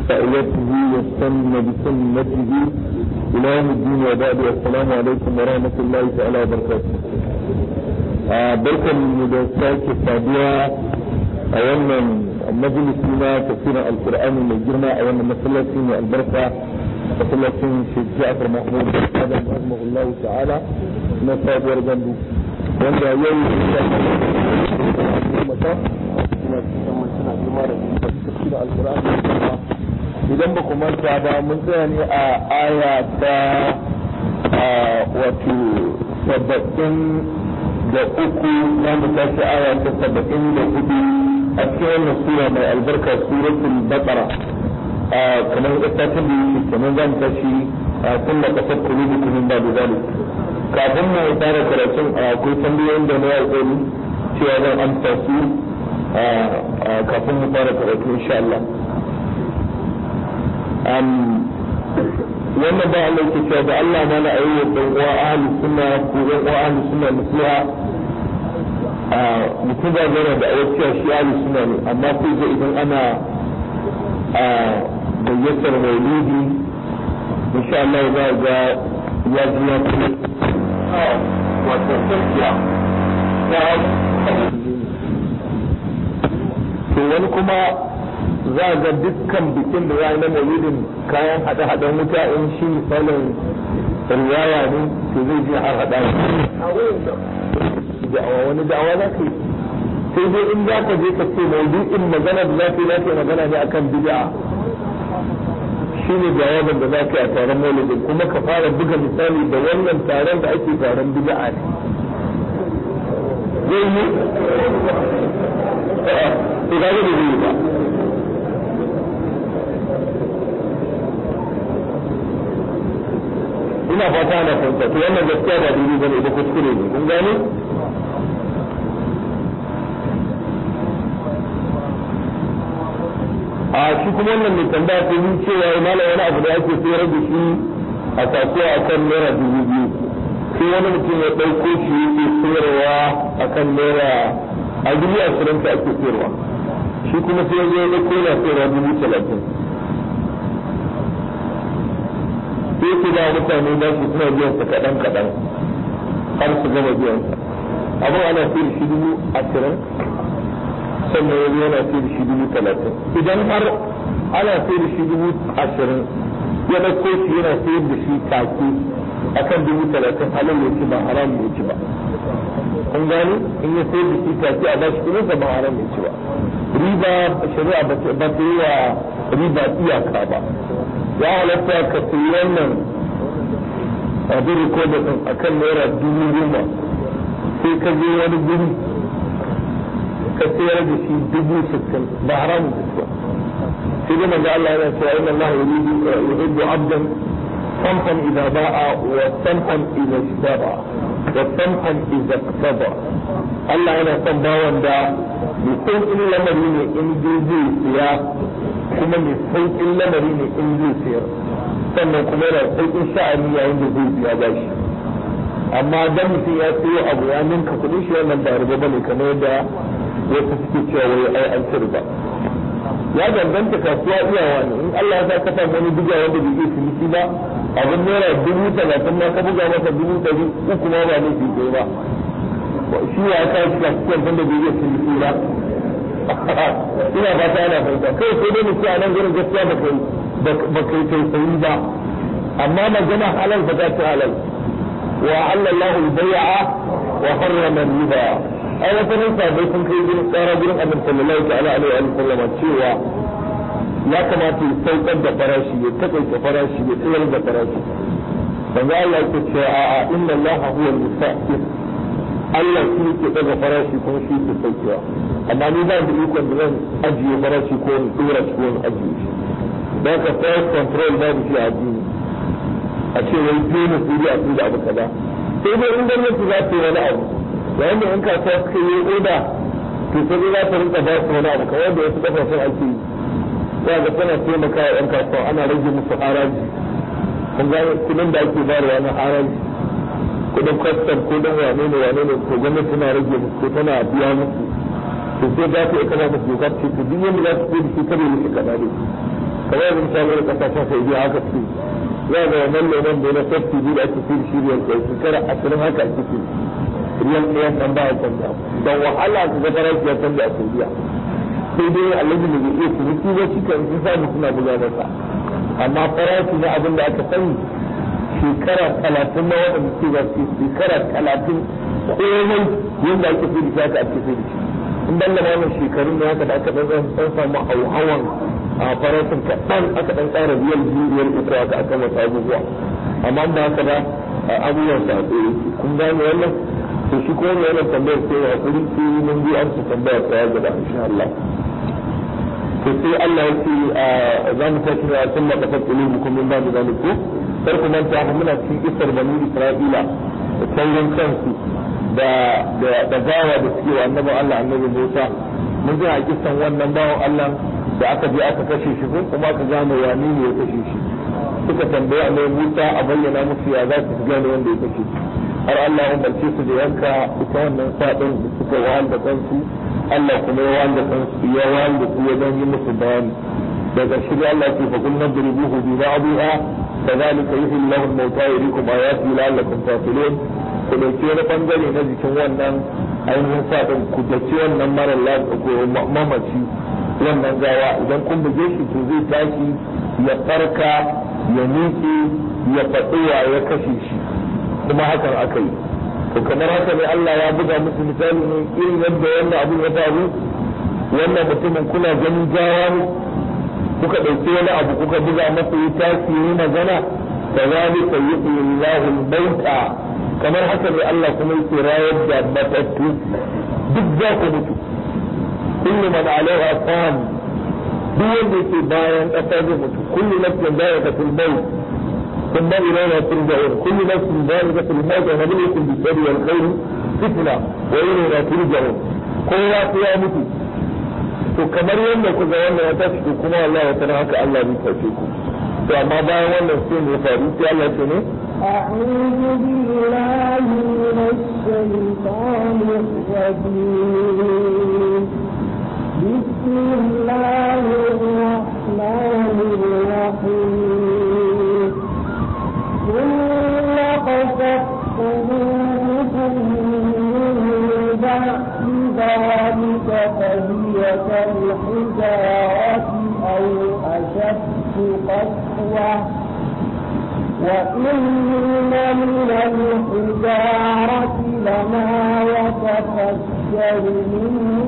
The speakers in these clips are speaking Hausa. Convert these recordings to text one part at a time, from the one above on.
دعوته واستنى بسنته إلى يوم الدين وبعد. والسلام عليكم ورحمة الله تعالى وبركاته. بركة من مدرسات السابعة أولا المجلس لنا تفسير القرآن من الجرمى أولا مسلسين البركة مسلسين شيخ جعفر محمود هذا رحمه الله تعالى نصاب ورجنبه wanda yau idan ba ku manta ba mun tsaya ne a aya ta wato 73 za mu tashi aya ta 74 a cikin wannan sura mai albarka suratul baqara kamar yadda ta bi kamar za mu tashi kun da kasar kulubukum min babu zalik. Kafin mu fara karatun akwai tambayoyin da na yi cewa zan amsa su kafin mu fara karatu insha Allah. Wannan ba Allah ke cewa da Allah ma na ayyuka dan uwa ahli sunna ko dan uwa ahli sunna musulma mutum da gana da ayyuka shi ahli sunna ne amma ko idan ana bayyatar maulidi insha Allah za ga ya ji ya kuma wato sarkiya to wani kuma za ga dukkan bikin da ya yi na maulidin kayan hada-hadan wuta in shi misalin riwaya ne to zai je har hada da'awa wani da'awa za ka yi sai dai in za ka je ka ce maulidin magana da za ka yi magana ne akan bid'a shi ne jawabin da za ka yi a taron maulidin kuma ka fara buga misali da wannan taron da ake taron bid'a ne zai yi to ga da zai ba ina fata na fahimta to wannan gaskiya ba daidai bane da kuskure ne kun gane shi kuma wannan mai tambaya ta yi cewa ya malam wani abu da ake sayar da shi a kasuwa a kan naira 2000 sai wani mutum ya ɗauko shi yake sayarwa a kan naira 20,000 ta ake sayarwa shi kuma sai ya zo ya ɗauko yana sayarwa 30,000 sai yake da mutane da su suna biyan sa kaɗan har su gama biyan sa abin ana sayar shi 20,000 sannan yanzu yana sai da shi 30,000 idan har ana sai da shi 20,000 ya ɗauko shi yana sayar da shi take akan 30,000 halin ya ci ba haram ya ci ba kun gani in ya sayar da shi take a bashi kuɗin sa ba haram ya ci ba riba shari'a ba ta yi wa riba iyaka ba ya halatta ka sayi wannan abin rikodin ɗin akan naira 10,000 sai ka je wani guri ka sayar da shi 60,000 ba haramun da sai dai manzo Allah yana cewa inna Allah yuhibbu 'abdan samhan idza ba'a wa samhan idza ishtara wa samhan idza iqtada Allah yana son bawan da mai sauƙin lamari ne in zai siya kuma mai sauƙin lamari ne in zai siyar sannan kuma yana sauƙin sha'ani yayin da zai siya ba shi amma dan mutum ya siyo abu ya ninka kuɗin shi wannan ba riba bane kamar yadda wasu suke cewa wai ai an ci riba ya danganta kasuwa iyawa ne in Allah ya sa ka samu wani buga wanda bai iya ciniki ba abin naira 30,000 ma ka buga masa 100,000 ma ba ne fi kai ba shi ya ka shi kasuwan wanda bai iya ciniki ba ina fata ana fahimta kai sai dai mutum a nan gurin gaskiya ba kai tausayi ba amma magana halal ba ta ci halal wa halallahu al-bai'a wa harrama riba ai wata nan sabai sun kai gurin tsara gurin annabi sallallahu alaihi wa sallam cewa ya kamata ya saukar da farashi ya takaita farashi ya tsayar da farashi dan Allah yake cewa a'a inna Allah huwa al-mustaqim Allah shi yake daga farashi kuma shi yake saukewa amma ni ba da ikon da zan ajiye farashi ko in dora shi ko in ajiye shi dan ka price control ba shi addini a ce wai dole sai a tsira abu kaza sai dai in gwamnati za ta yi wani abu yayin da in kasuwa suka yi oda to sai za ta rinka ba su wani abu kamar da wasu kasashen ake yi ya ga tana taimaka wa yan kasuwa ana rage musu haraji kun ga kudin da ake bayarwa na haraji kudin kwastam kudin wane ne ko gwamnati tana rage musu ko tana biya musu to sai za ta yi kana musu dokar ce to duk yanda za su yi da shi kare musu kaza ne kamar yanzu misali da kasashen Saudiya haka su za ga wannan lemon da na safety biyu da ake fi shi riyal ɗaya shekara 20 haka ake fi riyal ɗaya nan ba ya canza don wahala su ga farashi ya canza a Saudiya sai dai alaji da zai iya ciniki ba shi kan sun samu suna buga masa amma farashi na abin da aka sani shekara 30 na waɗanda ke ba su shekara 30 komai yadda ake fi da shi haka ake fi da shi in dan da wannan shekarun da haka da aka dan samu hauhawan a farashin kaɗan aka dan ƙara riyal 2 aka aka masa abubuwa amma da haka da abubuwan sa tsaye kun gane wannan to shi ko wannan tambayar sai ya hakuri sai mun bi an tambaya ta ya gaba insha Allah to sai Allah ya ce za mu tashi da sunna da fatulukum min ba'd zaliku sai kuma ta muna cikin isar bani Isra'ila da taurin kansu da gawa da suke wa annabi Allah annabi Musa mun ji a kisan wannan bawan Allah da aka je aka kashe shi ko kuma aka gane wani ne ya kashe shi suka tambaye annabi Musa a bayyana musu ya za su gane wanda ya kashe shi har Allah ya umarce su da yanka ita wannan sadin da suka wahal da kansu Allah kuma ya wahal da kansu ya wahal da su ya dan yi musu bayani daga shi Allah ce fa kun nadribuhu bi ba'dha kadhalika yuhyi Allahu al-mawta yuriikum ayati la'allakum taqilun ku dauki wani bangare na jikin wannan ainihin sadin ku dace wannan mara lafiya mamaci wannan gawa idan kun buge shi to zai tashi ya farka ya miƙe ya faɗi wa ya kashe shi kuma hakan aka yi to kamar haka ne Allah ya buga musu misali ne irin yadda wannan abin ya faru wannan mutumin kuna ganin gawa ne kuka ɗauki wani abu kuka buga masa ya tashi yi magana kazalika yuhyi Allahu al-mauta kamar haka ne Allah kuma yake rayar da matattu duk za ku mutu kullu man alaiha fan duk wanda yake bayan ƙasa zai mutu kullu nafsin dha'iqatul maut ثم إلينا ترجعون كل نفس ذلك الموت ونبلوكم بالشر والخير فتنة وإلينا ترجعون كل يا mutu to kamar yadda ku ga wannan wata shi kuma Allah ya tana haka Allah zai tafi ku to amma bayan wannan sai ne faru sai Allah ya ne أعوذ بالله من الشيطان الرجيم بسم الله الرحمن الرحيم ثم قست قلوبكم من بعد ذلك فهي كالحجارة أو أشد قسوة وإن من الحجارة لما يتفجر منه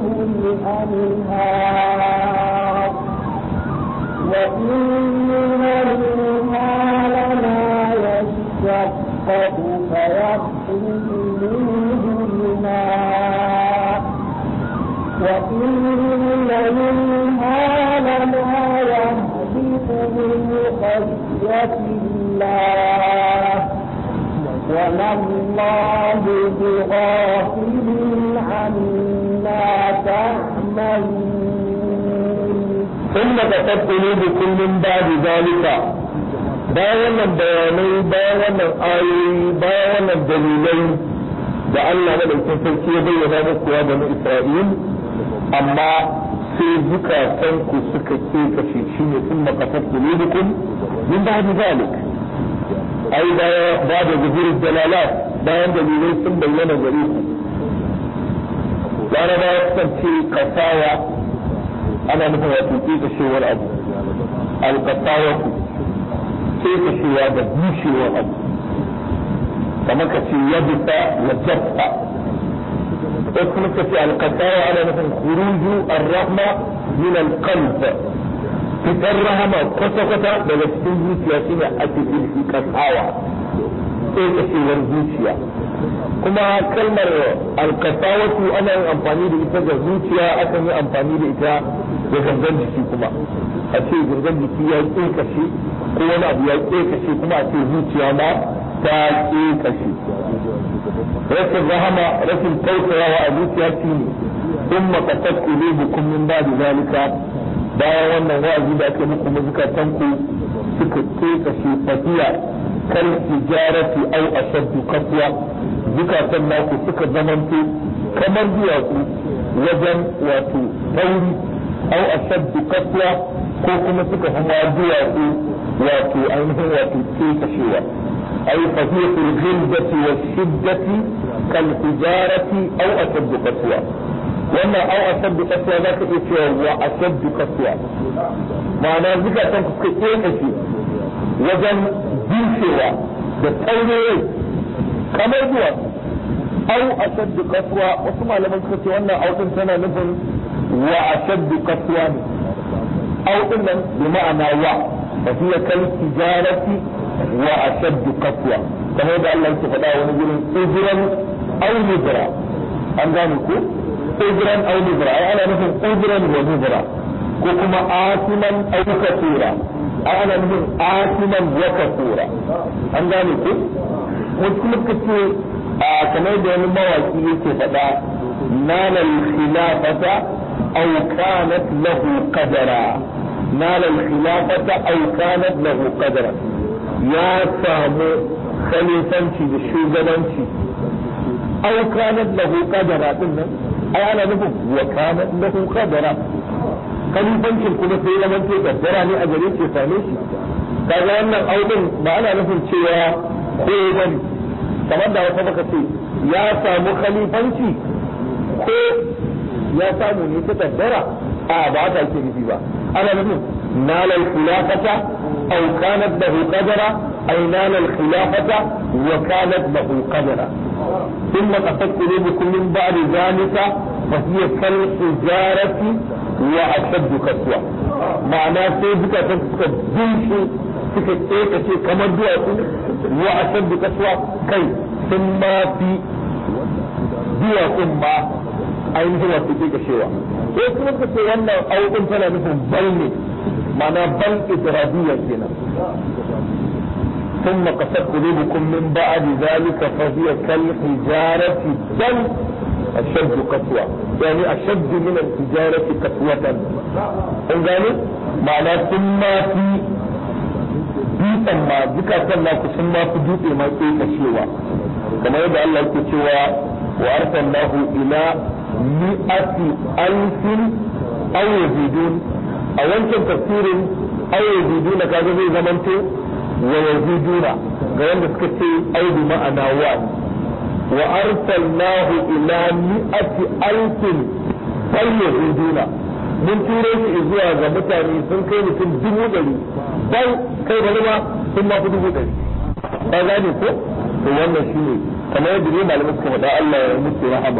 الأنهار وإن منها لما يشقق فيخرج منه الماء وإن منها لما يهبط من خشية الله وما الله بغافل عما تعملون ثم قست قلوبكم من بعد ذلك bayan wannan bayanai bayan wannan ayoyi bayan wannan dalilai da Allah madaukakin sarki ya bayyana muku ya bani Isra'il amma sai zukatan ku suka ke kashe shi ne sun makasar qulubukum min ba'di zalik ai ba da zuhur dalalat bayan dalilai sun bayyana gare ku laraba ya kasance kasawa ana nufin wato ke kashewar abu alkasawatu ke kashewa da bushewar abu kamar ka ce ya bisa ya jaffa wasu kuma ka ce alkasawa ana nufin khuruju ar-rahma min al-qalb fitar rahama kwata-kwata daga cikin zuciya shine ake ilfi kasawa sai kashewar zuciya kuma kalmar alkasawatu ana yin amfani da ita ga zuciya akan yi amfani da ita da gangan jiki kuma a ce gangan jiki ya kashe ko wani abu ya kashe kuma a ce zuciya ma ta kashe rashin rahama rashin tausayawa a zuciya shi ne ثم قست قلوبكم من بعد ذلك bayan wannan wa'azi da ake muku mazukatanku suka kashe fatiya kal tijarati aw ashaddu qaswa zukatan naku suka zamanto kamar duwatsu wajen wato tauri aw ashaddu qaswa ko kuma suka fi ma duwatsu wato ainihin wato kashewa ai fahiyyatul ghildati wa shiddati kal hijarati aw ashaddu qaswa wannan aw ashaddu qaswa zaka iya cewa wa ashaddu qaswa ma'ana zukatan ku suka kashe wajen bushewa da taurere kamar duwatsu aw ashaddu qaswa wasu malaman suka ce wannan audin tana nufin wa ashaddu qaswa ne audin nan bi ma'ana wa fa hiya kal tijarati wa ashaddu qaswa kamar da Allah ya faɗa wani gurin ujran aw nidra an gane ko ujran aw nidra ai ana nufin ujran wa nidra ko kuma asiman aw kafura ana nufin asiman wa kafura an gane ko wasu kuma kace kamar da wani mawaki yake faɗa nalal khilafata aw kanat lahu qadara nalal khilafata aw kanat lahu qadara ya samu khalifanci da shugabanci aw kanat lahu qadara din nan ai ana nufin wa kanat lahu qadara khalifancin kuma sai ya manto kaddara ne a gare shi same shi kaga wannan audin ba ana nufin cewa ko bane kamar da wata baka ce ya samu khalifanci ko ya samu ne ta kaddara a ba haka ake nufi ba ana nufin nalal khilafata aw kanat lahu qadara ay nalal khilafata wa kanat lahu qadara thumma qasat qulubukum min ba'di dhalika fa hiya kal hijarati wa ashaddu qaswa ma'ana sai zukatan suka bushe suka ce kamar duwatsu wa ashaddu qaswa kai sun ma fi duwatsun ma ainihin wasu ke kashewa sai kuma ka ce wannan auƙin tana nufin bal ne ma'ana bal idradiyya kenan ثم قست قلوبكم من بعد ذلك فهي كالحجارة بل أشد قسوة يعني أشد من الحجارة قسوة قلنا معنى ثم في dutsen ma zukatan naku sun ma fi dutse ma ke kashewa kamar yadda Allah yake cewa wa arsalnahu ila mi'ati alfin aw yazidun a wancan tafsirin aw yaziduna kaga zai zamanto wa yaziduna ga wanda suka ce ai bi ma'ana wa arsalnahu ila mi'ati alfin bal yaziduna mun turo shi zuwa ga mutane sun kai mutum 100,000 bai kai bari ma sun ma fi 100,000 ba gane ko to wannan shi ne kamar yadda ne malamai suka faɗa Allah ya musu rahama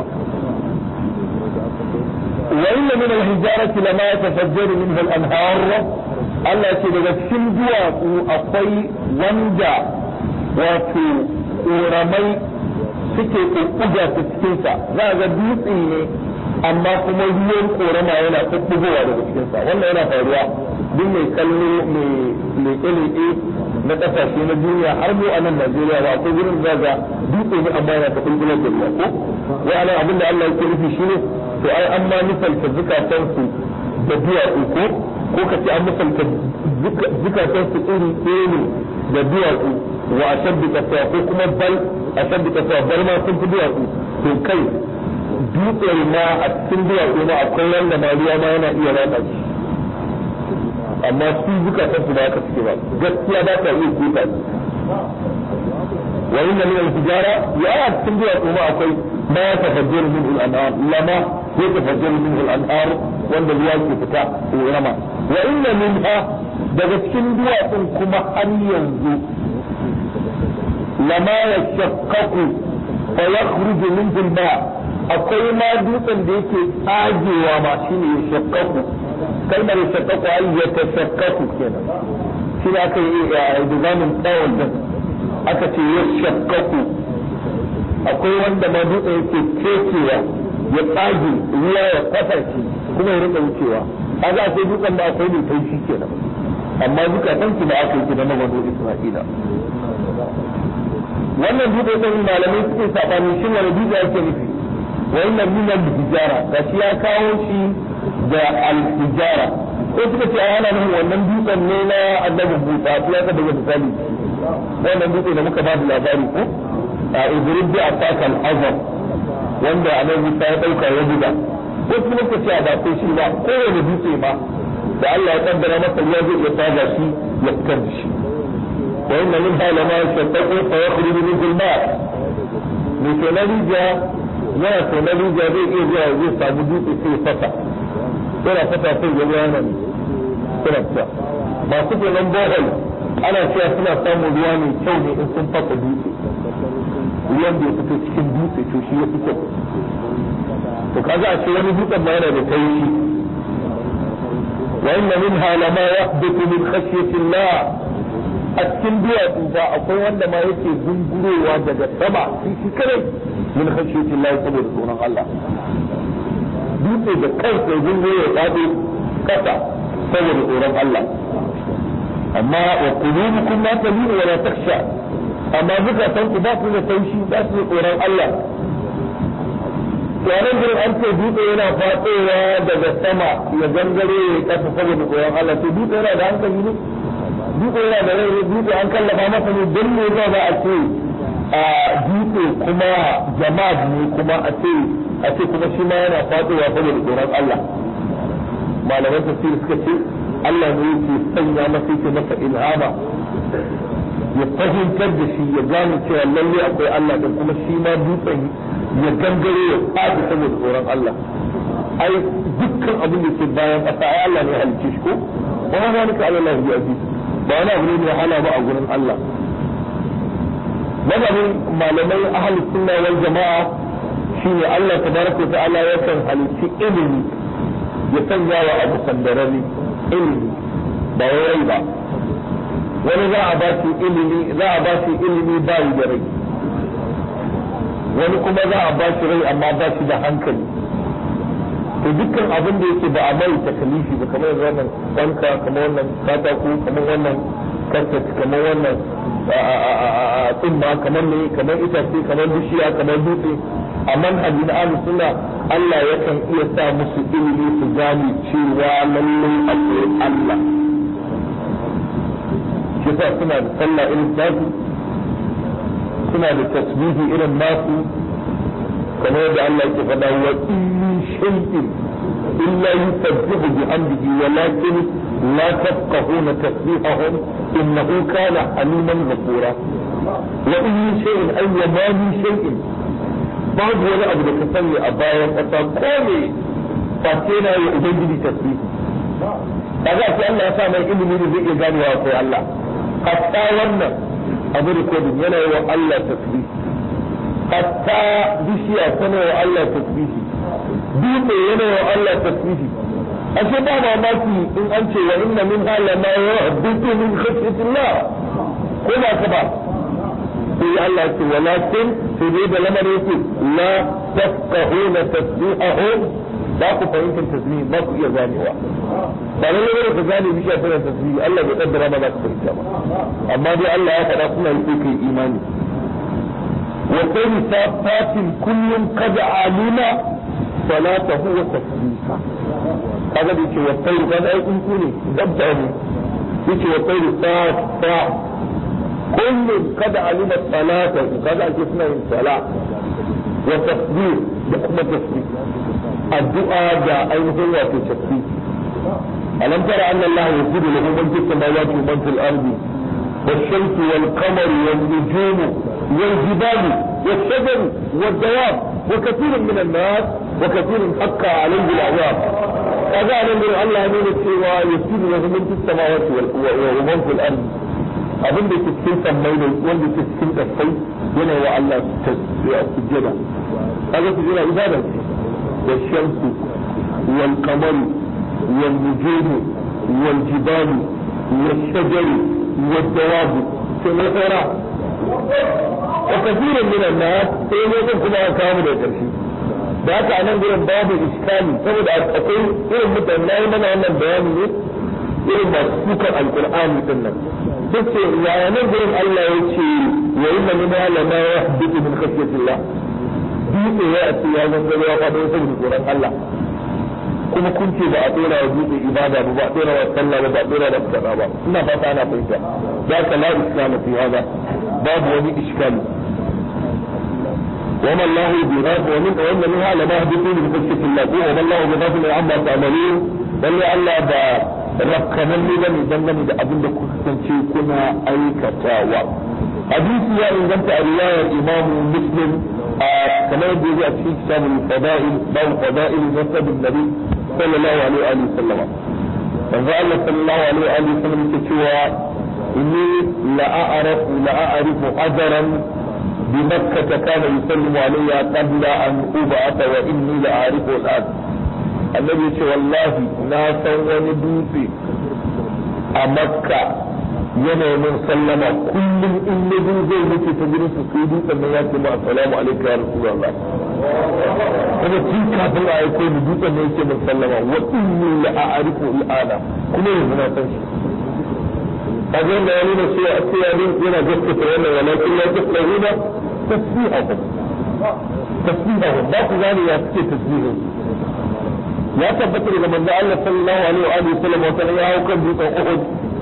wa inna min al-hijarati lama yatafajjaru minhu al-anhar Allah ce daga cikin duwatsu akwai wanda wato ƙoramai suke ƙuƙuga ta cikinsa za a ga dutse ne amma kuma ruwan korama yana tsubbugowa daga cikinsa wannan yana faruwa duk mai kallo mai leƙe-leƙe na ƙasashe na duniya har mu a nan Najeriya ba akwai gurin zaga dutse ne amma yana ta kulkular da ruwa ko wai ana abinda Allah yake nufi shine to ai an ma misalta zukatansu da duwatsu ko ka ce an misalta zukatansu iri ɗaya ne da duwatsu wa ashaddu qaswa ko kuma bal ashaddu qaswa bar ma sun fi duwatsu to kai dutse ma a cikin duwatsu ma akwai wanda ma ruwa ma yana iya ratsa shi amma su zukatan su ba haka suke ba gaskiya ba ta iya kuta wa inna min al-hijara ya a cikin duwatsu ma akwai ma ya tafajjaru min al-anhar lama ya tafajjaru min al-anhar wanda ruwa ke fita rama wa inna minha daga cikin duwatsun kuma har yanzu lama yashaqqaqu fa yakhruju min al-ma akwai ma dutsen da yake tsagewa ma shine yashaqqaqu kalmar yashaqqaqu ay yatashaqqaqu kenan shi ne aka yi dizamin tsawon din aka ce yashaqqaqu akwai wanda ma dutsen yake kecewa ya tsage ruwa ya fasa shi kuma ya rika wucewa kaga akwai dutsen da akwai ne kai shi kenan amma zukatan su da aka yi da mabazo Isra'ila wannan dutsen malamai suke sabani shin wani dutse yake nufi wannan min al-hijara da shi ya kawo shi da al-hijara ko suka ce ana nufin wannan dutsen ne na Annabi Musa ya ka daga misali wannan dutse da muka ba da labari ko a Idris bi atakal azam wanda Annabi Musa ya dauka ya buga ko kuma ka ce ba sai shi ba ko wani dutse ba da Allah ya kaddara masa ya zai ya tsaga shi ya fitar da shi wa inna minha lama yashaqqaqu fa yakhruju minhu al-ma' mai tonalija yana tonalija zai iya zuwa zai samu dutse sai ya fasa yana fasa sai ya ruwa nan suna fita masu tonon bohol ana cewa suna samun ruwa mai kyau ne in sun fasa dutse ruwan da ya fito cikin dutse to shi ya fi kyau to kaga a ce wani dutsen ma yana da taushi wa inna minha lama yahbitu min khashyati Allah a cikin duwatsu ba akwai wanda ma yake gungurowa daga sama shi kadai min khashyati Allah saboda tsoron Allah dutse da kansa ya gunguro ya fado kasa saboda tsoron Allah amma wa qulubukum la talinu wa la takhsha amma zukatan ku ba su da taushi ba su da tsoron Allah yaran gurin an ce dutse yana fatsowa daga sama ya gangare ya kasa saboda tsoron Allah to dutse yana da hankali ne dutse yana da rai dutse an kallafa masa ne don ne za a ce a dutse kuma jama'a ne kuma a ce kuma shi ma yana fatsowa saboda tsoron Allah malaman tafsir suka ce Allah ne yake sanya masa yake masa ilhama ya fahimtar da shi ya gane cewa lalle akwai Allah da kuma shi ma dutsen ya gangare ya fadi saboda tsoron Allah ai dukkan abin da ke bayan ƙasa ai Allah ne ya halicce shi ko wa ma zalika ala Allah bi aziz ba wani abu ne mai wahala ba a gurin Allah madadin malamai ahli sunna wal jama'a shine Allah tabaraka wa ta'ala yakan halicci ilimi ya sanya wa abu sandarari ilimi ba wai ba wani za a ba shi ilimi ba yi da rai wani kuma za a ba shi rai amma ba shi da hankali to dukkan abin da yake ba a mai takalifi ba kamar wannan wanka kamar wannan katako kamar wannan karkat kamar wannan tsumma kamar ne kamar itace kamar bishiya kamar dutse a manhaji na ahlus sunna Allah yakan iya sa musu ilimi su gane cewa lallai akwai Allah kisa suna da sallah irin nasu suna da tasbihi irin nasu kamar yadda Allah yake faɗa wa in shay'in illa yusabbihu bihamdihi walakin la tafqahuna tasbihahum innahu kana haliman ghafura wa in shay'in ay ma min shay'in babu wani abu da ka sani a bayan ƙasa ko ne face na yi ubangiji tasbihi kaga sai Allah ya sa mai ilimi da zai iya ganewa akwai Allah hatta wannan abu da kodin yana yi wa Allah tasbih hatta bishiya tana wa Allah tasbih dutse yana wa Allah tasbih ashe ba mamaki in an ce wa inna min hala ma yuhibbu min khashyatillah ko ba ka ba sai Allah ce walakin sai dai da lamarin yake la tafqahuna tasbihahum ba ku fahimtar tasbih ba ku iya ganewa ba lalle ne ka gane bishiya tana tasbih Allah bai kaddara ba za ka fahimta ba amma dai Allah ya faɗa suna yi kai imani wa kullu safatin kullun qad alima salatahu wa tasbiha kaga da yake wa kullu qad ai kun ne dabba ne yake wa kullu safa kullun qad alima salatahu kaga ake suna yin sala wa tasbih da kuma tasbih addu'a da ainihin wato tasbih ألم تر أن الله يسجد له من في السماوات ومن في الأرض والشمس والقمر والنجوم والجبال والشجر والدواب وكثير من الناس وكثير حق عليه العذاب هذا من الله من السوى يسجد له من في السماوات ومن في الأرض abin da ke cikin sammai da wanda ke cikin kasai yana wa Allah sujjada kaga sujjada ibada ce wa shamsu wal qamari والنجوم والجبال والشجر والدواب سنفرا وكثير من الناس سيكون كما كانوا يترشي da haka a nan gurin babu iskali saboda akwai irin mutane na mana wannan bayani ne irin masu sukan alkur'ani din nan duk ce yaya nan gurin Allah ya ce wa inna min alama yahbitu min khashyatillah dutse ya ce ya zangaro ya faɗo saboda tsoron Allah kuma kun ce ba a tsora wa dutse ibada ba a tsora wa sallah ba a tsora da kaza ba ina fata ana fahimta da ka la islam fi hada babu wani iskali وما الله بغافل ومن منها لما هدفين من خشية الله وما الله بغافل عما تعملون بل الله rakkanan ne bane dangane da abin da kuka kasance kuna aikatawa. Hadisi ya inganta a riwayar Imam Muslim kamar da yake a cikin kitabul fada'il babu fada'il nasabin nabi sallallahu alaihi wa sallama. Manzo Allah sallallahu alaihi wa sallam yake cewa inni la'arifu ajran bi Makkah kana yusallimu alayya qabla an ub'atha wa inni la'arifu al-an. Annabi ya ce wallahi na san wani dutse a Makka yana min sallama kullum in nabi zai wuce ta gurin su sai dutsen nan ya ce ma assalamu alaikum ya rasulullah. Kuma tun kafin a aiko ni dutsen nan yake min sallama wa inni la'arifu al-ana kuma yanzu na san shi. kaga da ya nuna cewa a cewa yana gaskata wannan walakin la tasbihuna tasbihahum ba ku gane ya suke tasbihin ya tabbata daga manzo Allah sallallahu alaihi wa sallam wata ya hau kan dutsen Uhud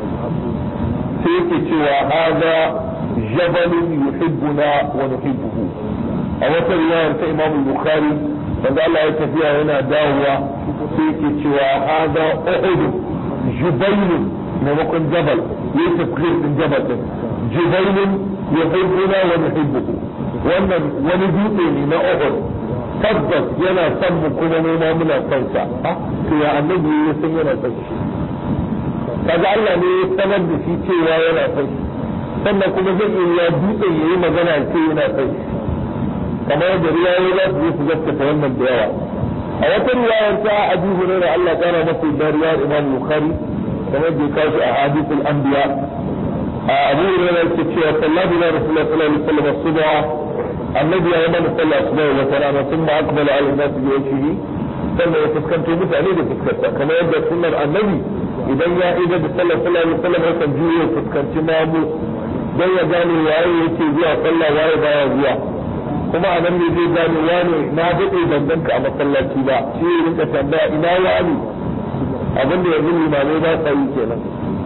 sai yake cewa hada jabalun yuhibbuna wa nuhibbuhu a wata riwayar ta Imam Bukhari manzo Allah ya tafiya yana dawowa sai yake cewa hada Uhud jubailun maimakon jabal ya tafkir din jabal din jubailun yuhibbuna wa nuhibbuhu wannan wani dutse ne na Uhud tabbas yana son mu kuma mu ma muna son sa to ya annabi ya san yana son shi kaga Allah ne ya sanar da shi cewa yana son shi sannan kuma zai iya dutse yayi magana ce yana son shi kamar da riwayoyi za su yi su gaskata wannan da yawa a wata riwayar ta Abu Hurairah Allah kana masa da riwayar Imam Bukhari kamar da ya kawo a hadithul anbiya Abu Hurairah yake cewa sallallahu alaihi wasallam as-subha annabi ya yi mana sallah subha wa tarana thumma aqbala ala an-nas bi wajhihi sannan ya fuskanto mutane da fuskarsa kamar yadda sunnar annabi idan ya ida da sallah sallallahu alaihi wasallam yakan juyo ya fuskanci mamu dan ya gane waye yake zuwa sallah waye baya zuwa kuma a nan ne zai gane wani na daɗe danganka a masallaci ba shi ya rinka tambaya ina wani abinda yanzu limamai ba sa yi kenan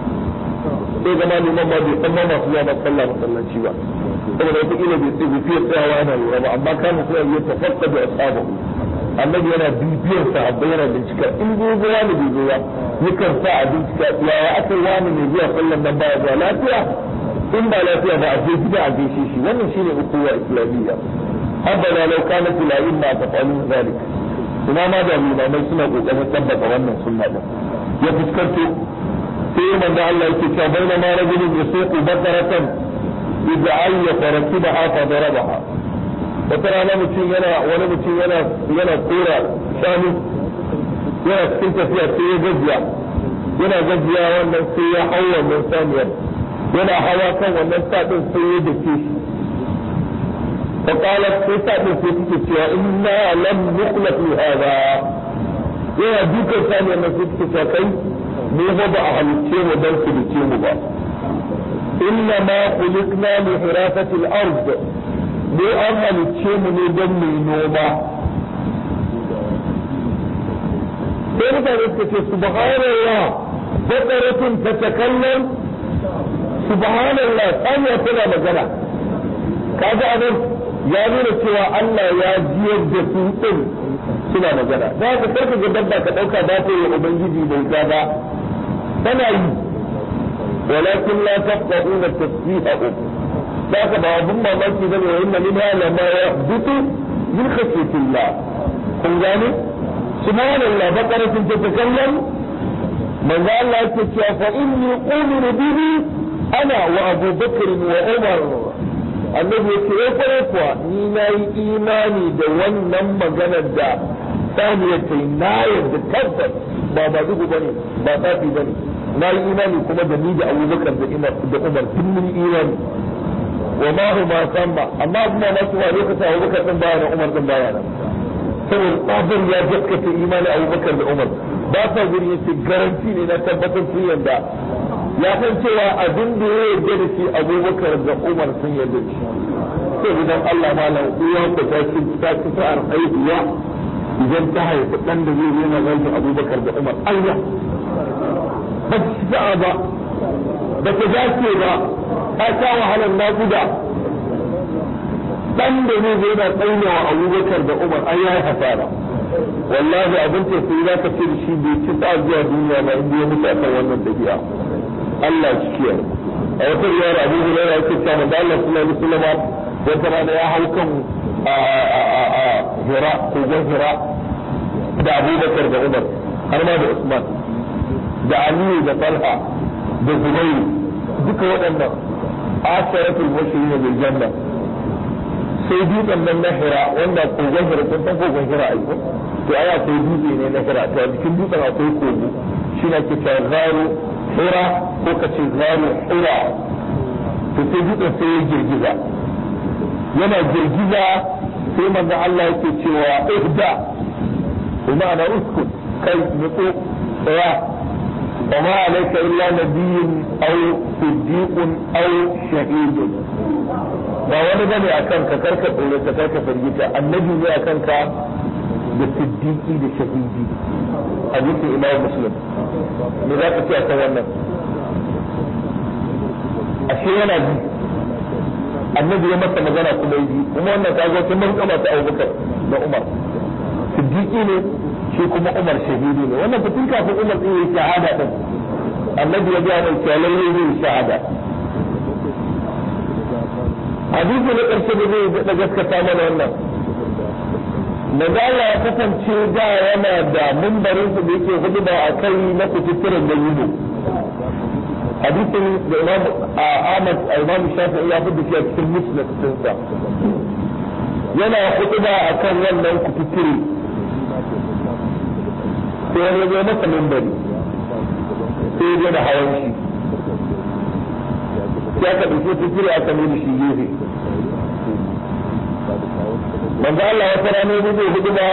sai zama liman ba bai san ma masu zuwa masallaci ba saboda wata kila bai sai fiye tsayawa yana lura ba amma kana suna yi tafakka da ashabu annabi yana bibiyar sahabbai yana bincika in zo wani bai zo ba yakan sa a bincika yaya aka yi wani mai zuwa sallan nan baya zuwa lafiya in ba lafiya ba a je gida a gaishe shi wannan shine ukuwa islamiyya abada law kanat al ma tafalun zalik kuma ma da limamai suna kokarin tabbata wannan sunna din ya fuskanto sai manzo Allah yake cewa baina ma rajulun yasuqu bakaratan idza ayya rakibaha fa darabaha wata rana wani mutum yana kora shanu yana cikin tafiya sai ya gajiya wannan sai ya hau wannan saniyar yana hawa kan wannan sadin sai ya dake shi فقالت سيسا في تكتيا إنا لم نخلق لهذا يا دوك الثانية ما في تكتيا كي نوضع أهل التيم ودرس التيم با إنما خلقنا لحرافة الأرض مو أهل التيم ندم نوما سيرتا نتكتيا سبحان الله بقرة تتكلم سبحان الله ثانية تنا مجنة kaga anan ya nuna cewa Allah ya jiyar da su din suna magana za ka karka ga dabba ka dauka ba ta yi ubangiji bai ga ba tana yi walakin la tafqahuna tasbihahu za ka ba abun mamaki bane wa inna minha lama yahdutu min khashyatillah kun gane subhanallah baqaratun tatakallam manzo Allah yake cewa fa inni uminu bihi ana wa Abu Bakr wa Umar annabi yake ya fara kuwa ni na yi imani da wannan maganar da saniya ta yi na yadda tabbas ba duhu ba ne ba tsafi ba ne na yi imani kuma da ni da abubakar da umar tun mun imani wa ma hu ma san ba amma kuma na kuma lokacin abubakar din baya na umar din baya na saboda tsabar ya gaskata imani abubakar da umar ba sa guri yace garanti ne na tabbatar sun yanda ya san cewa abin da ya yarda da shi abubakar da umar sun yarda da shi sai idan Allah malam uwan da ta ci sa'ar haihuwa idan ta haifi dan da zai yana zai abubakar da umar Allah ba ta ci sa'a ba ba ta dace ba ta sha wahalar naƙuda dan da zai yana tsainawa abubakar da umar an yi hasara wallahi abin ta sai za ka ce da shi bai ci sa zuwa duniya ba inda ya mutu akan wannan dabi'a Allah shi kiyaye a wata riwayar Abu Hurairah yake cewa manzo Allah sallallahu alaihi wasallam wata rana ya hau kan Hira kogon Hira da Abubakar da Umar har ma da Usman da Aliyu da Talha da Zubair duka waɗannan asharatul mubashirin bil janna sai dutsen nan na Hira wanda kogon Hira kun san kogon Hira ai ko to ai akwai dutse ne na Hira to a cikin dutsen akwai kogo shi ne ke cewa zaru Hira ko kace zaru Hira to sai dutsen sai ya girgiza yana girgiza sai manzo Allah yake cewa ihda kuma ana uskun kai nutsu tsaya وما عليك إلا نبي أو صديق أو شهيد ba wani bane a kanka karka tsoro ka karka firgita annabi ne a kanka da siddiqi da shahidi hadisi Imam Muslim me za ka ce a kan wannan ashe yana bi annabi ya masa magana kuma yi kuma wannan ta zo tun kama ta Abubakar da Umar siddiqi ne shi kuma Umar shahidi ne wannan fitin kafin Umar din yayi shahada din annabi ya ga mai cewa lalle zai shahada hadisi na karshe da zai da gaskata mana wannan Mazala ya kasance da yana da mumbarin su da yake huduba a kai na kututturen da yudo hadisin da Imam Ahmad Imam Shafi'i ya fi da shi a cikin musnad ɗinsa yana huduba a kan wannan kututture sai wani ya masa mimbari sai ya da hawan shi ya ka dace fikiri aka nuna shi gefe manzo Allah ya fara ne da hudu ba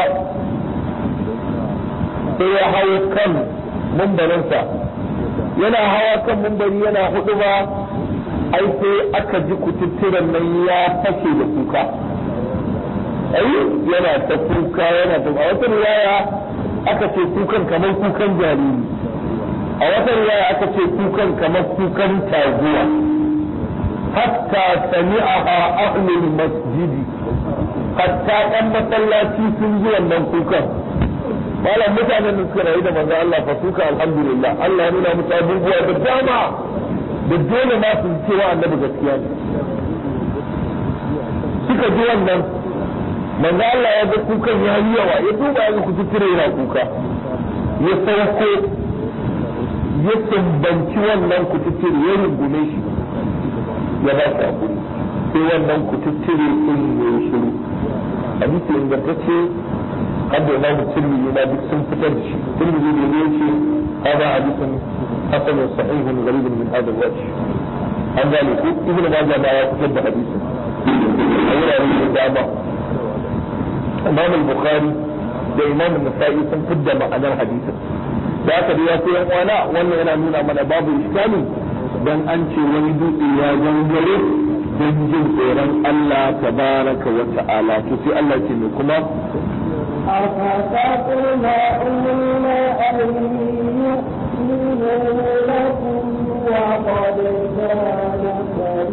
sai ya hawo kan mimbarinsa yana hawa kan mimbari yana hudu ba ai sai aka ji kututturen nan ya fashe da kuka yana ta kuka yana ta a wata riwaya aka ce kukan kamar kukan jariri a wata riwaya aka ce kukan kamar kukan taguwa hatta sami'aha ahlul masjidi hatta ɗan masallaci sun ji wannan kukan malam mutanen da suka rayu da manzo Allah fa suka alhamdulillah Allah ya nuna musu abubuwa da dama da dole ma su cewa annabi gaskiya ne suka ji wannan manzo Allah ya ga kukan ya yi yawa ya duba ya ku tire yana kuka ya sauko ya tambanci wannan kututture ya rungume shi ya ba shi hakuri sai wannan kututture din ya yi shiru hadisi ingantacce hadda imamu tirmidhi ma duk sun fitar da shi tirmidhi ne ya ce hada hadisin hasan sahihun gharibun min hada al-wajh an gane ko ibnu majah ma ya fitar da hadisin a wurare da dama imam al-bukhari da imam an-nasa'i sun fitar da ma'anar hadisin da aka da ya ce yan uwana wannan yana nuna mana babu iskali dan an ce wani dutse ya gangare don jin tsoron Allah tabaraka wa ta'ala to sai Allah ce mai kuma أفتطمعون أن يؤمنوا لكم وقد كان فريق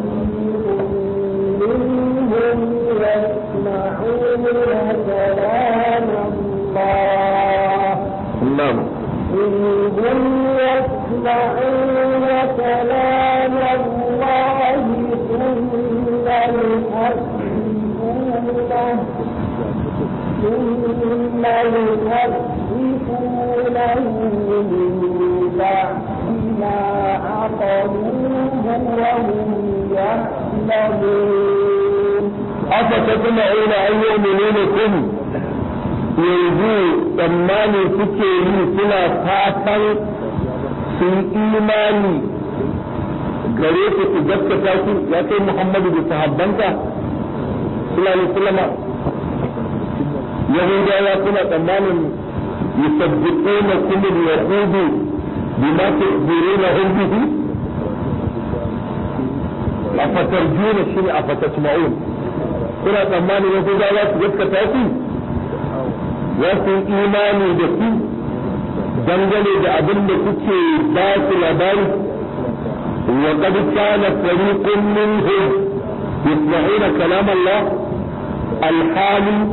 منهم يسمعون كلام الله نعم إنهم يسمعون كلام الله ثم يحرفونه من بعد ما عقلوه وهم يعلمون أفتطمعون أن يؤمنوا لكم yanzu tsammani suke yi suna fatan su yi imani gare ku su gaskata ku ya kai Muhammadu da sahabbanka sallallahu alaihi wasallam yahudawa suna tsammanin yusabbiquna kullu yahudu bima tu'minuna bihi afatarjuna shine afatasma'un kuna tsammanin yahudawa su gaskata ku wasu imani da ku dangane da abin da kuke ba su labari wa qad kana fariqun minhum yasma'una kalam Allah alhali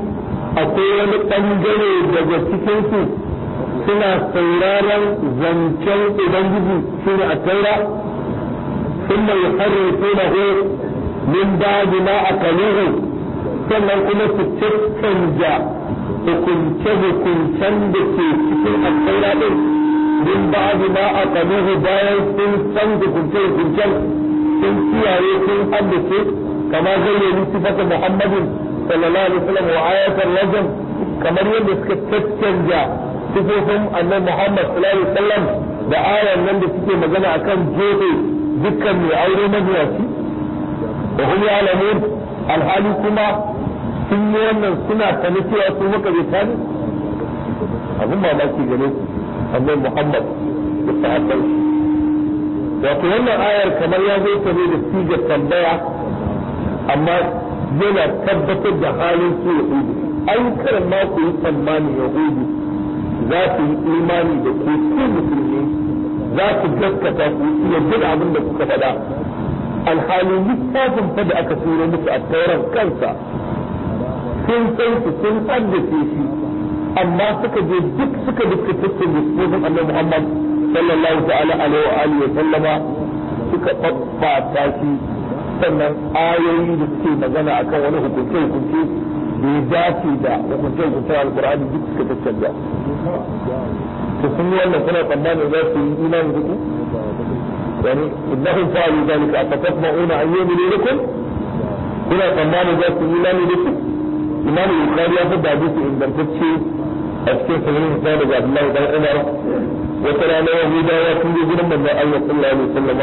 akwai wani ɓangare daga cikinsu suna sauraron zancen ubangiji shi ne a taura sun mai harrifunahu min ba'di ma akaluhu sannan kuma su caccanja hukunce-hukuncen da ke cikin alƙaira ɗin min ba'di ma akaluhu bayan sun san hukunce-hukuncen sun kiyaye sun haddace kamar zayyani sifata Muhammadin sallallahu alaihi wasallam wa ayatul rajm kamar yadda suka caccanja sifofin annabi Muhammad sallallahu alaihi wasallam da ayan nan da suke magana akan jefe dukkan mai aure mabiyaci da hum ya'lamun alhali kuma sun yi wannan suna sani cewa su maka bai sani abin mamaki gare su annabi Muhammad da sahabbai wato wannan ayar kamar ya zo ta ne da sigar tambaya amma yana tabbatar da halin su yahudu ai karan ma ku yi tsammanin yahudu za su yi imani da ku musulmi za su gaskata ku yadda da abin da kuka faɗa alhali littafin fa da aka turo musu a tauran kansa sun san su sun haddace shi amma suka je duk suka tattace littafin annabi Muhammad sallallahu ta'ala alaihi wa alihi wa sallama suka babbata shi sannan ayoyi da suke magana akan wani hukunce da ya dace da hukunce alqur'ani duk suka tattauna to sun yi wannan kuna tsammanin za su yi imani da ku يعني إنهم فعلوا ذلك أفتطمعون أن يؤمنوا لكم هنا كمان ذات الإيمان لكم إمام البخاري يأخذ حديث إن لم تبكي أذكر سبيل مثال عبد الله بن عمر وترى له هداية في جنب من الله صلى الله عليه وسلم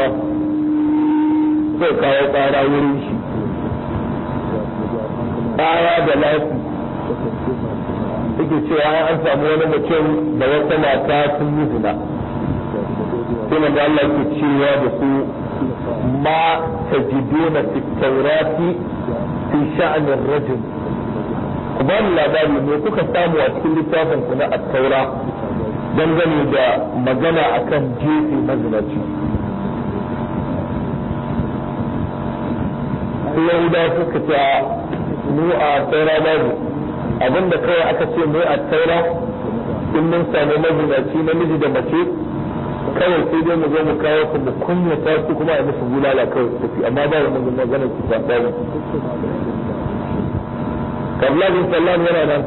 فكاو قارا وريشي آية دلاتي yake cewa an samu wani mutum da wata mata sun yi zina sai da Allah ke cewa da su ma tajiduna fi taurati fi sha'anin rajul ku ba ni labari ne kuka samu a cikin littafin ku na at-taura dangane da magana akan jefi mazinaci Yahuda suka ce mu a taura babu abinda kawai aka ce mu a taura in mun samu mazinaci namiji da mace kawai sai dai mu zo mu kawo ku mu kunyata su kuma a musu bulala kawai su tafi amma ba da mun magana su ba ba Kabla bin Sallam yana nan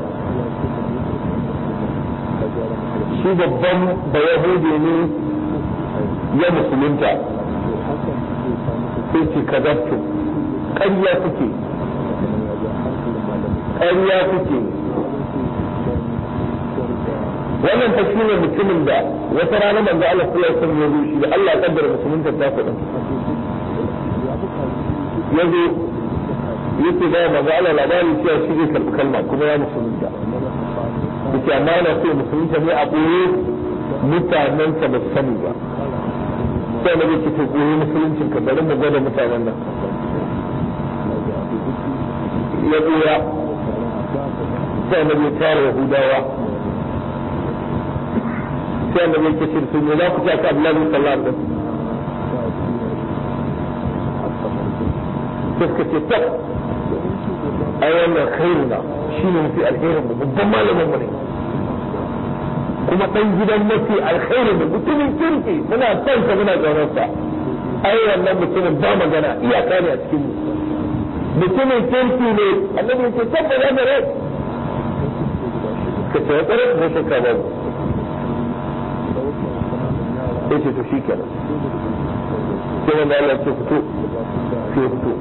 shi babban bayahudi ne ya musulunta sai ce kazabtu ƙarya kuke wannan ta shine mutumin da wata rana manzo Allah sallallahu alaihi wasallam ya shi da Allah kaddara musulmin ta faɗa yazo yake da manzo Allah labari cewa shi zai karɓi kalma kuma ya musulunta yake amma yana so musulunta ne a ɓoye mutanen sa ba su sani ba sai na yake to ɓoye musuluncin ka bari mu gwada mutanen nan ya ɓoya sai na bai tara Yahudawa sai da yake ce su ne za ku ta Abdullah bin Sallam din suka ce ta ai wannan khairuna shine mafi alkhairin mu babban malamin mu ne kuma dan gidan mafi alkhairin mu mutumin kirki muna son sa muna kaunar sa ai wannan mutumin ba magana iyaka ne a cikin mu mutumin kirki ne annabi ya ce tabbata da rai ka ce tsare ko shakka ba sai ce to shikenan sai wanda Allah ce fito sai fito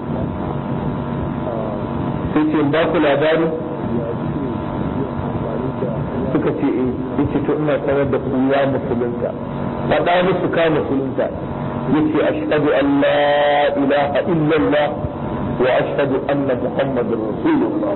sai ce ba ku labari suka ce yace to ina sanar da ku ya musulunta faɗa musu ka musulunta yace ashhadu an la ilaha illallah wa ashhadu anna muhammadar rasulullah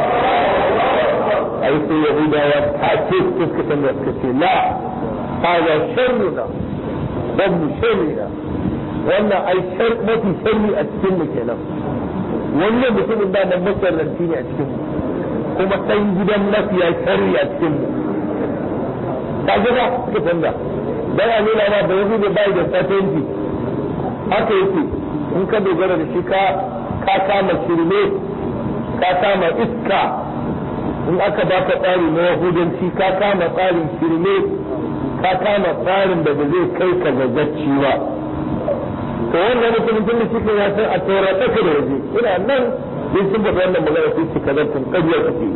ai sai yahudawa ta ce suka tambaye suka ce la hada sharruna babu sharrina wannan ai mafi sharri a cikin mu kenan wannan mutumin da nan masallanci ne a cikin mu kuma dan gidan mafiya sharri a cikin mu kaga ba suka canza dan a nuna ma da yanzu da bai da satanci haka yake in ka dogara da shi ka kama shirme ka kama iska in aka baka tsari na yahudanci ka kama tsarin shirme ka kama tsarin da ba zai kai ka ga gacci ba to wannan mutumin tun da shi ya san a taura tsaka da waje ina nan yin sun faɗi wannan magana sai ce kaza tun ƙarya kake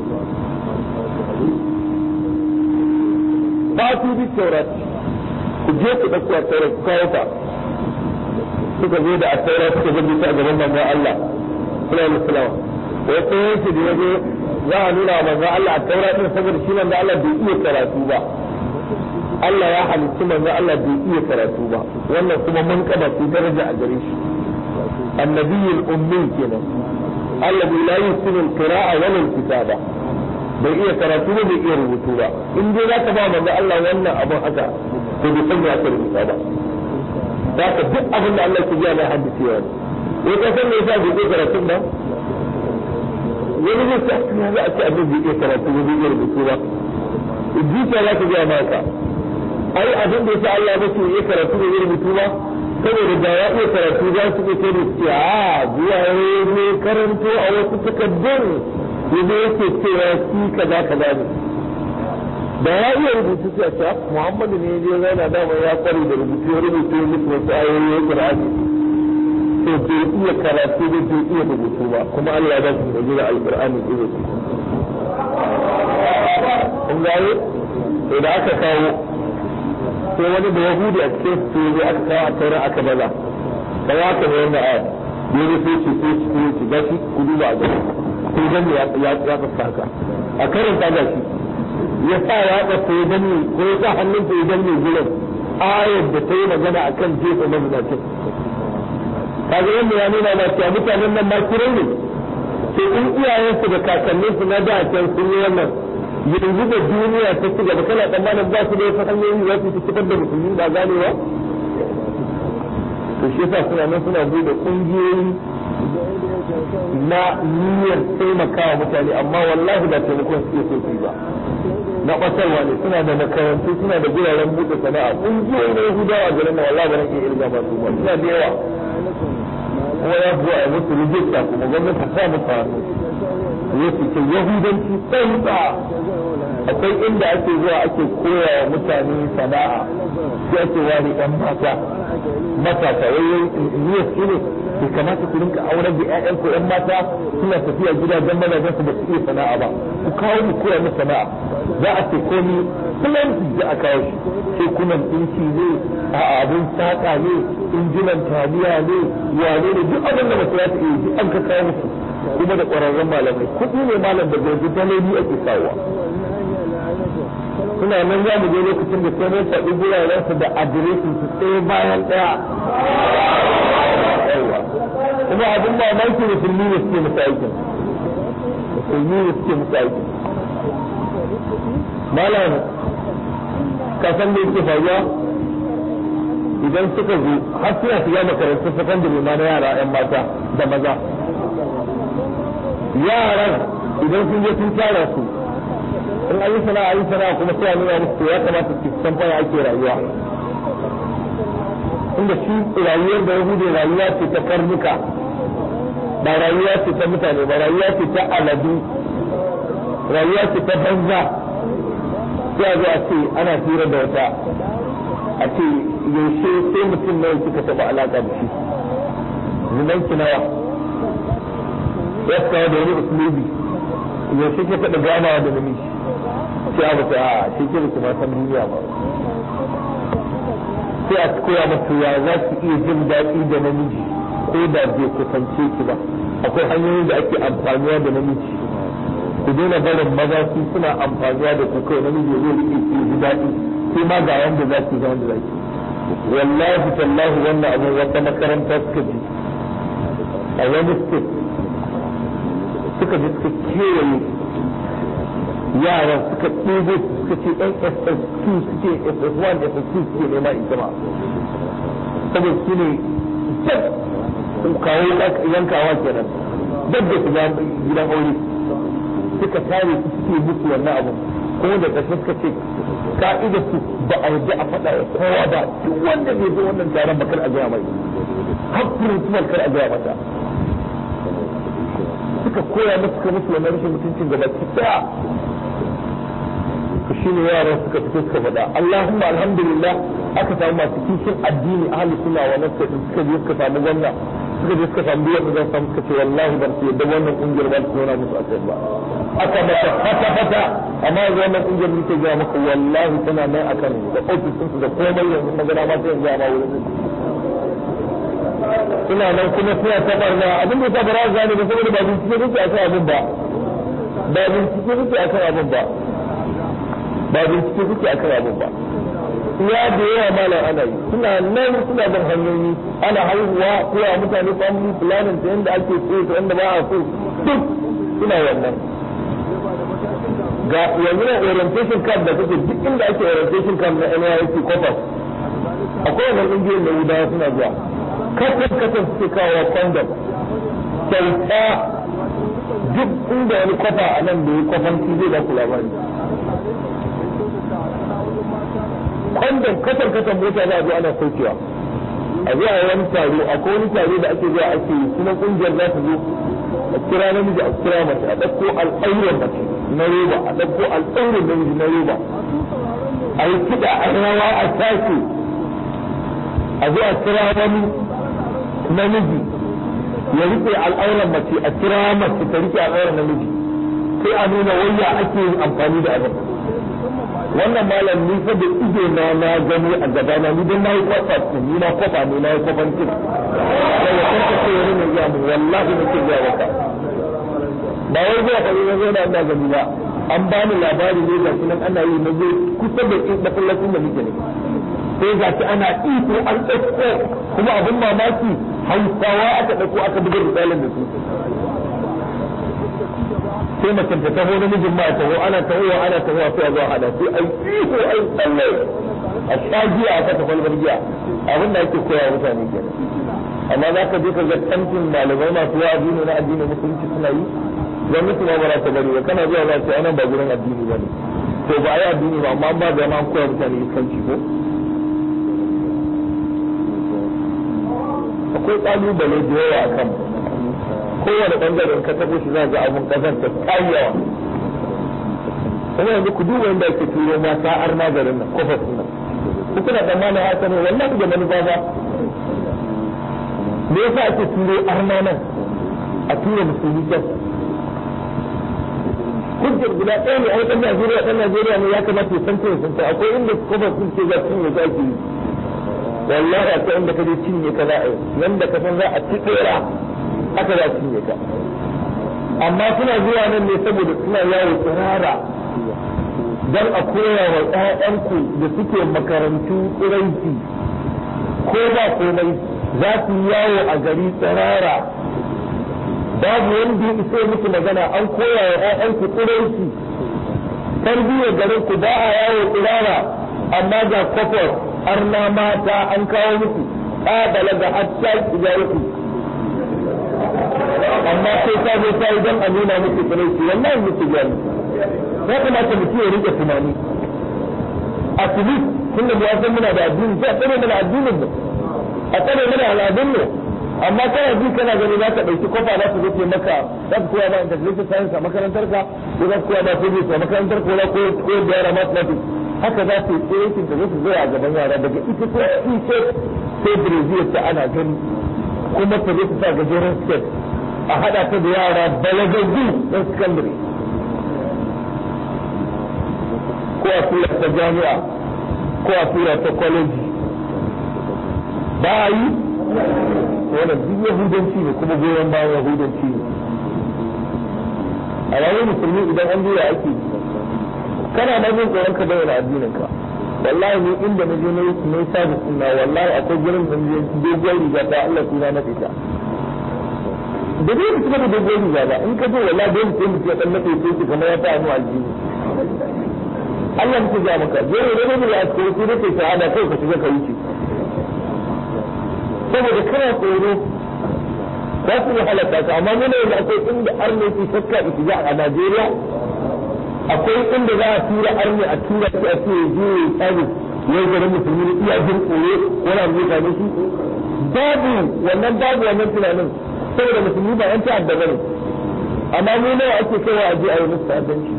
ba su bi taurat ku je ku ɗauko a taurat ku kawo ta suka zo da a taurat suka gaji ta a gaban manzon Allah sallallahu alaihi wasallam wato yake da yaje za a nuna manzon Allah a taurat din saboda shi manzon Allah bai iya karatu ba Allah ya halitta manzon Allah bai iya karatu ba wannan kuma mun kaba su daraja a gare shi annabiyul ummi kenan alladhi la yusiru al-qira'a wa al-kitaba bai iya karatu ba bai iya rubutu ba in dai zaka ba manzon Allah wannan abun haka to bai san ya rubuta ba zaka duk abin da Allah ya ji na hadisi ya ne ka san me yasa bai iya karatu ba wani ne sai ya za a ce abin bai iya karatu ba bai iya rubutu ba idisa za ka ga maka ai abin da yasa Allah ba ce ya karatu da ya rubutu ba saboda da ya iya karatu za su ce da ce a zuwa ne karanto a wasu takaddun yadda yake cewa shi kaza kaza ne da ya iya rubutu sai a ce Muhammadu ne ya zauna dama ya kware da rubutu ya rubuta musu wasu ayoyi ya Qur'ani to bai iya karatu da bai iya rubutu ba kuma Allah ya ba su da jira al-Qur'ani ne kun gane idan aka kawo sai wani da yahudi a cikin su ne aka kawo a tauran aka baza kai aka ne wanda a yi sai ce gashi ku duba a gaba ko dan ya tsaka a karin ta gashi ya sa ya tsaka ya danne ko ya sa hannun ta ya danne gurin ayar da ta yi magana akan jefa mazinacin kaga yanda ya nuna ma cewa mutanen nan ma kirai ne sai in iyayensu da kakanninsu na da can sun yi wannan yanzu da duniya ta ci gaba kana tsammanin za su da wasu hanyoyi za su fitar da musulmi ba ganewa to shi yasa suna nan suna bude kungiyoyi na niyyar taimakawa mutane amma wallahi ba taimakon suke so su ba na ɓatarwa ne suna da makarantu suna da guraren buɗe sana'a kungiyoyi na yahudawa garin na wallahi ba na iya irga masu ba suna da yawa kuma ya zuwa a musu rijista kuma gwamnati ta musu hannu ya ce yahudanci tsantsa akwai inda ake zuwa ake koya wa mutane sana'a sai ake ware ɗan mata matasa wai niyyar shi ne bai kamata ku rinka auren da ƴaƴan ku ƴan mata suna tafiya gidajen mazajen su ba su iya sana'a ba ku kawo mu koya mu sana'a za a ce komi plenty za a kawo shi sai kunan ɗinki ne a abin saƙa ne injinan taliya ne wane ne duk abin da mace za ta iya duk an ka kawo musu kuma da ƙwararrun malamai kuɗi ne malam da gobe daloli ake kawowa suna nan za mu je lokacin da sai mun faɗi gurarensu da adireshin su ɗaya bayan ɗaya kuma abin mamaki musulmi ne suke musu aikin malam ka san me yake faruwa idan suka zo har suna shiga makarantun sakandare ma na yara 'yan mata da maza yaran idan sun je sun tara su in an yi sana'a kuma sai a nuna musu ya kamata su san fa ake rayuwa inda shi rayuwar da yahudu rayuwa ce ta karnuka ba rayuwa ce ta mutane ba rayuwa ce ta aladu rayuwa ce ta banza sai a zo a ce ana hira da wata a ce yaushe sai mutum nawa kika taɓa alaƙa da shi zunan ki nawa ya kawo da wani usulubi yaushe ke taɓa ganawa da namiji sai a bata a shi ke da kuma san duniya ba sai a koya masa ya za ki iya jin daɗi da namiji ko da bai kusance ki ba akwai hanyoyin da ake amfaniya da namiji ku daina barin maza su suna amfaniya da ku kai namiji zai rike ki ji daɗi sai ma ga wanda za ki ga wanda za ki wallahi tallahi wannan abin wata makaranta suka ji a wani state suka ji suka kewaye yaran suka ɗebo suka ce ɗan SS2 suke SS1 SS2 suke nema ita ma saboda su ne kawo yankawa kenan duk da su gidan aure suka tare su suke musu wannan abu kuma da ƙarshe suka ce ka'idar su ba a yarda a faɗa wa kowa ba duk wanda bai zo wannan taron ba kar a gaya mai har principal kar a gaya mata suka koya musu suka musu wannan rashin mutuncin gaba ɗaya. Shi ne yaran suka fito suka faɗa Allahumma alhamdulillah aka samu masu kishin addini ahli sunna wa nafsa suka je suka samu wannan suka je suka samu biyar da samu suka ce wallahi ban su yadda wannan kungiyar ba su nuna musu asiri ba aka mata fata amma yanzu wannan kungiyar muke gaya maka wallahi tana nan akan da ofisinsu da komai yanzu magana ma sai yanzu a ma wurin suna nan kuma suna ta barna abin da ta bara gane ba saboda ba bincike kuke akan abin ba ba bincike kuke akan abin ba ba bincike kuke akan abin ba ya da yawa malam ana yi suna nan suna bin hanyoyi ana haihuwa kowa mutane family planning ta yadda ake so ta yadda ba a so duk suna wannan ga yanzu na orientation card da kake duk inda ake orientation card na NYSC corpus akwai wannan ƙungiyar da wudawa suna zuwa katan suke kawo condom kyauta duk inda wani kwafa a nan da ya kwafanci zai ba ku labari kwandon katan mota za a zo ana saukewa a zuwa wani taro akwai wani taro da ake zuwa ake yi kuma kungiyar za ta zo a kira namiji a kira mace a ɗauko al'auren mace na roba a ɗauko al'auren namiji na roba a yi kiɗa a rawa a tashi a zo a kira wani namiji ya rike al'auren mace a kira mace ta rike al'auren namiji sai a nuna wayya ake yin amfani da abin wannan malam ni fa da ido na gani a gaba na ni dan nayi kwafa ni na kwafa ne nayi kwafan kin sai ya kanta ce wani ne ya mu wallahi nake ga waka ba wai zai ka zo da ina gani ba an bani labari ne ga sunan ana yi na zai kusa da masallacin da muke ne sai ga shi ana iko an ɗauko kuma abin mamaki Hausawa aka ɗauko aka buga misalin da su sai macen ta taho namijin ma taho ana tahowa sai a zo hada sai ai iko ai tsalle a shagiya a kasa kwalbar giya abin da ake koya mutane kenan amma za ka je ka ga tantin malamai masu wa'azi ne na addinin musulunci suna yi gwamnati ma ba za ta bari ba kana zuwa za ta yi ba gurin addini ba ne to ba a yi addini ba amma ba da ma koya mutane iskanci ko akwai kalubale da yawa a kan kowane bangaren ka tabo shi za ga abun kasar ta tsayawa kuma yanzu ku duba inda ake turo mata har magarin nan kofar nan ku kuna tsammanin haka ne wallahi da manufa ba me yasa ake turo arna nan a tura musulmi can hujjar guda ɗaya ne a ɗan Najeriya ne ya kamata ya san cewa sun ta akwai inda kofar sun ce za su yi za ki yi wallahi akwai inda ka je cinye ka za a yi yanda ka san za a ci tsera haka za su cinye ka amma suna zuwa nan ne saboda suna yawo tsirara don a koya wa ƴaƴanku da suke makarantu tsiraici ko ba komai za su yawo a gari tsirara babu wanda ya isa musu magana an koya wa ƴaƴanku tsiraici tarbiyyar garin ku ba a yawo tsirara amma ga kofar har na mata an kawo musu ƙabala da hatta tijaratu amma sai ta zo ta yi don a nuna musu tsiraici wallahi musu gani ya kamata mutum ya rike tunani a tulis tun da ya san muna da addini sai a tsare mana addinin mu a tsare mana al'adun mu amma kana ji kana gani za ka ɗauki kofa za su zo maka za ku koya ba integration science a makarantar ka ko za ku koya ba physics a makarantar ko ko da yara mathematics haka za su yi tsayin da zai zo a gaban yara daga ita ko sai brazil ta ana gani kuma ta zo ta sa gajeren skirt a hada ta da yara balagaggu ɗan secondary ko a tura ta jami'a ko a tura ta college ba a yi wannan duk yahudanci ne kuma goyon bayan yahudanci ne a rayuwar musulmi idan an juya ake kana na jin tsoron ka bayyana addinin ka wallahi ni inda na je na yi sabi sunna wallahi akwai gurin da ne dogon riga ta Allah suna na fita da zai mutu da dogon riga ba in ka je wallahi dole sai mutu ya dan na fita shi kamar ya ta hannu aljihu Allah mutu ga maka jere da ne ya ce sai dai shahada kai ka shiga ka wuce saboda kana tsoro za su yi halatta ka amma nuna yanzu akwai inda arne ke shakka da shiga a Najeriya akwai inda za a tura arne a tura shi a ce ya je ya tsari ya garin musulmi ne iya jin tsoro wani abu ya gane shi babu wannan tunanin saboda musulmi ba yan ta'adda bane amma mu nawa ake kaiwa a je a yi musu ta'addanci.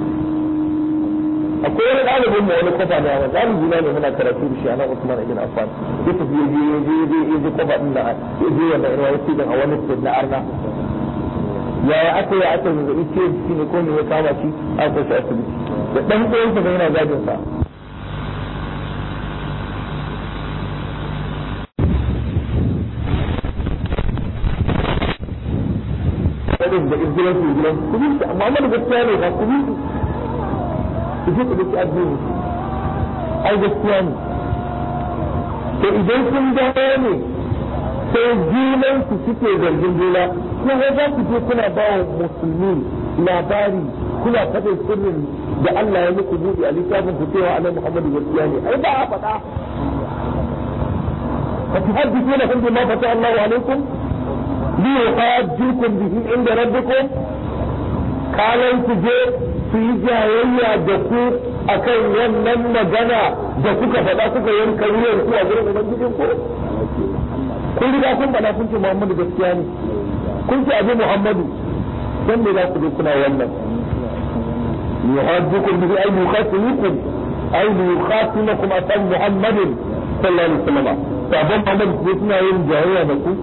akwai wani ɗalibin mu wani kofa da yawa ɗalibi na ne muna karatu da shi a nan Usman ibn Affan ya tafi ya je kofa din na ya je wannan NYSC din a wani state na Arna yaya aka yi aka zazzabi ce shi ne ko me ya kama shi aka shi asibiti da ɗan ɗayansa da yana zagin sa da izgilan ku bi amma da gaskiya ne ba ku bi ku je ku da addini ai gaskiya ne to idan sun dawo ne sai junan su suke zargin juna ko za ku je kuna ba wa musulmi labari kuna faɗin sirrin da Allah ya muku buɗe a littafin ku cewa annabi Muhammadu gaskiya ne ai ba a faɗa fa tuhaddithuna hum bima fata Allahu alaikum li yuhajjukum bihi inda rabbikum kalan ku je su yi jayayya da ku akan wannan magana da kuka faɗa kuka yanka ruwan ku a gurin ubangijin ku kun riga kun faɗa kun ce Muhammadu gaskiya ne kun ce abi Muhammadu dan me za ku je kuna wannan yuhajjukum bihi ay yukhasimukum ay yukhasimukum atan Muhammadin sallallahu alaihi wasallam sabon Muhammadu ko suna yin jayayya da ku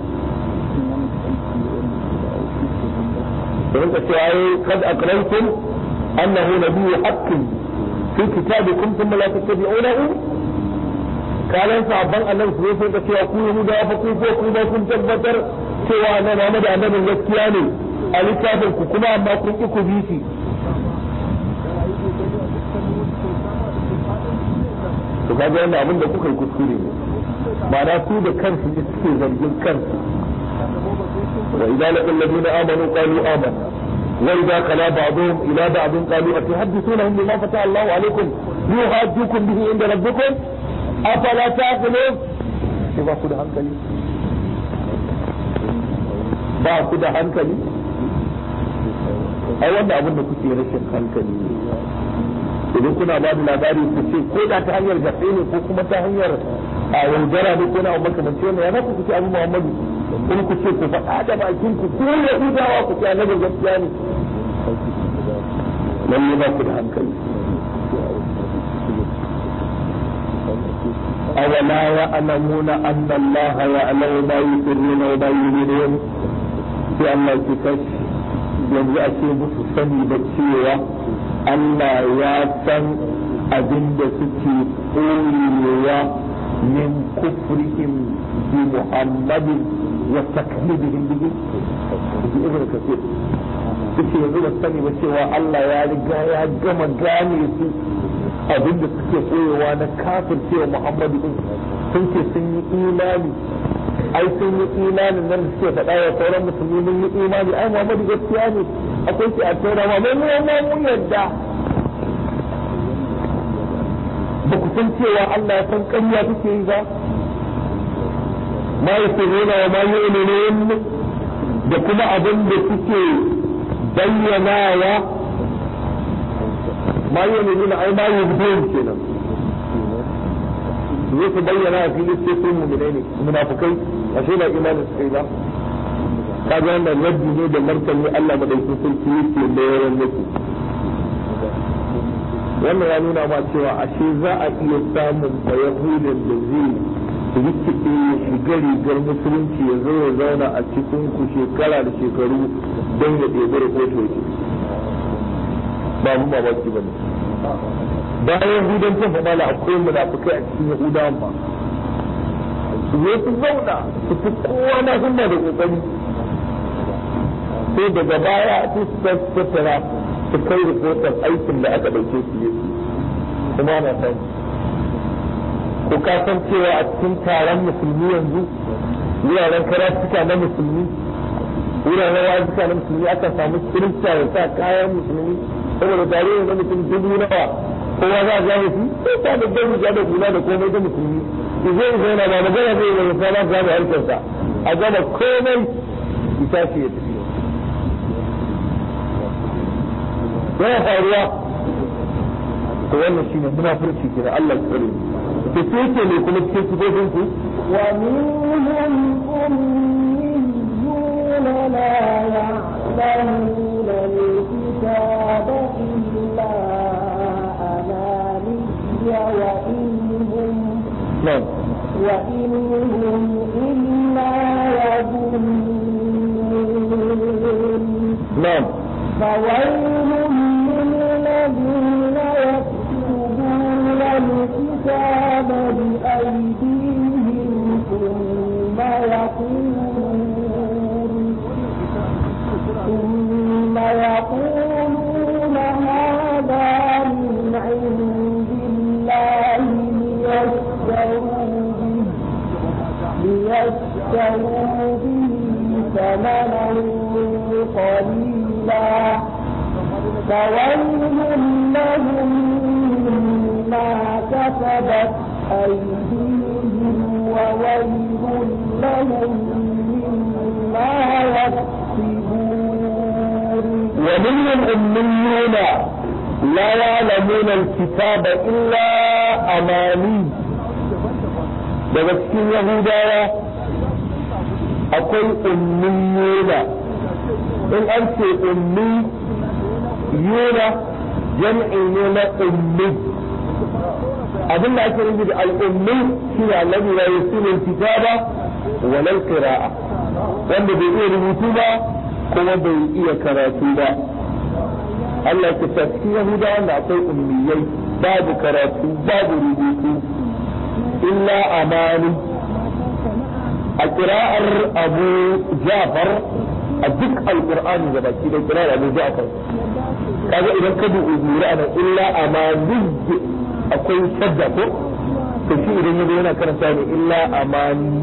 فهمت قد أقررتم أنه نبي حق في كتابكم ثم لا تتبعونه قال أنت عبان أنه سيسر كيقول مدى فكوفوكم وكم تبتر سوى أن محمد أمام الوكياني ألتابك كما ما كنتك بيتي فقال أن أمن لكوك الكسكرين معناه كود كنس يسكي زرجل كنس وإذا لقوا الذين آمنوا قالوا آمنا وإذا خلا بعضهم إلى بعض قالوا أتحدثونهم بما فتح الله عليكم ليحاجوكم به عند ربكم أفلا تعقلون باخد hankali ba ku da hankali ai wannan abin da kuke rashin hankali idan kuna ba da labari ku ce ko da ta hanyar gaske ne ko kuma ta hanyar a yaudara ne ko na abu makamanci wannan ya za ku ce abu Muhammadu kuma ku ce ku faɗa da bakin ku ko Yahudawa ku ce annabi gaskiya ne lalle ba ku da hankali awala ya'lamuna anna Allah ya'lamu ma yusirruna wa ma yu'linun sai Allah ki kashi yanzu a ce musu sani da cewa Allah ya san abin da suke koyewa min kufrihim bi Muhammadin wa taklidihim bihi ibn Kathir suke yanzu da sani ba cewa Allah ya riga ya gama gane su abin da suke koyewa na kafir cewa Muhammadu din sun ce sun yi imani ai sun yi imanin nan suke faɗa wa sauran musulmi mun yi imani ai Muhammadu gaskiya ne akwai shi a taura ma mun yadda ba ku san cewa Allah ya san ƙarya kuke yi ba ma yusirruna wa ma yu'linun da kuma abin da suke bayyanawa ma yu'linuna ai ma yubdun kenan zai su bayyana a fili sai sun mu'minai ne munafukai a shi ba imanin su kai ba ka ga wannan raddi ne da martani Allah madaukakin sarki yake da yaran yake wannan ya nuna ma cewa ashe za a iya samun bayahudin da zai rikice shiga rigar musulunci ya zo ya zauna a cikin ku shekara da shekaru don ya ɗebi rahoto ya ba mu mamaki ba ne bayan yahudancin fa mala akwai munafukai a cikin yahudawan ba su zo su zauna su fi kowa na sunna da kokari sai daga baya su tattara su kai rahoton aikin da aka ɗauke su yi kuma na sani ko ka san cewa a cikin taron musulmi yanzu wuraren karatuka na musulmi wuraren wazuka na musulmi aka samu kirista ya sa kayan musulmi saboda tare da mutum dubu nawa kowa za a gane shi sai ta da gani da kula da komai da musulmi zai zauna ba magana zai yi wani sana ga harkarsa a gama komai ita ce ya tafi yana faruwa to wannan shine munafurci kira Allah ya tsare da su yake ne kuma cikin sifofin ku wa minhum ummiyuna la يعلمون الكتاب إلا أماني وإن هم إلا يظنون فويل للذين يكتبون الكتاب بأيديهم ثم يقولون هذا من عند الله ليشتروا به ثمنا قليلا فويل لهم مما كسبت أيديهم وويل لهم مما يكسبون. ومنهم أميون لا يعلمون الكتاب إلا أماني. daga cikin Yahudawa akwai ummiyuna, in an ce ummiyuna jam'i ne na ummi. abin da ake nufi da al'ummi shi ne annabi ya yi sunan kitaba walal qira'a, wanda bai iya rubutu ba kuma bai iya karatu ba. Allah ya ce cikin Yahudawa wanda akwai ummiyai, babu karatu babu rubutu illa amani. a kira'ar Abu Ja'far a duk alqur'ani da baki da kira'ar Abu Ja'far kaga idan ka dubi qur'ani illa amani akwai shadda ko to shi idan yazo yana karanta ne illa amani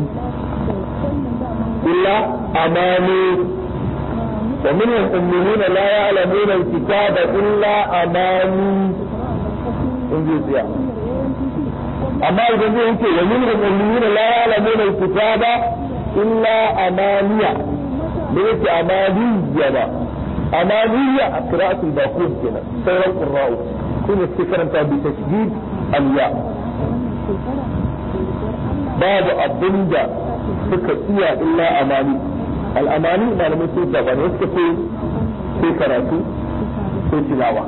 wa min al-ummiyina la ya'lamuna al-kitaba illa amani injiya. amma idan zai yake wa min al-ummiyina la ya'lamuna al-kitaba illa amaniya da yake amaniya ba amaniya a qira'atul baqul kenan sauran qurra'u kuma suke karanta bi tashdid al-ya. babu abinda suka iya illa amani. al-amani malamai sun saba ne suka ce sai karatu sai tilawa.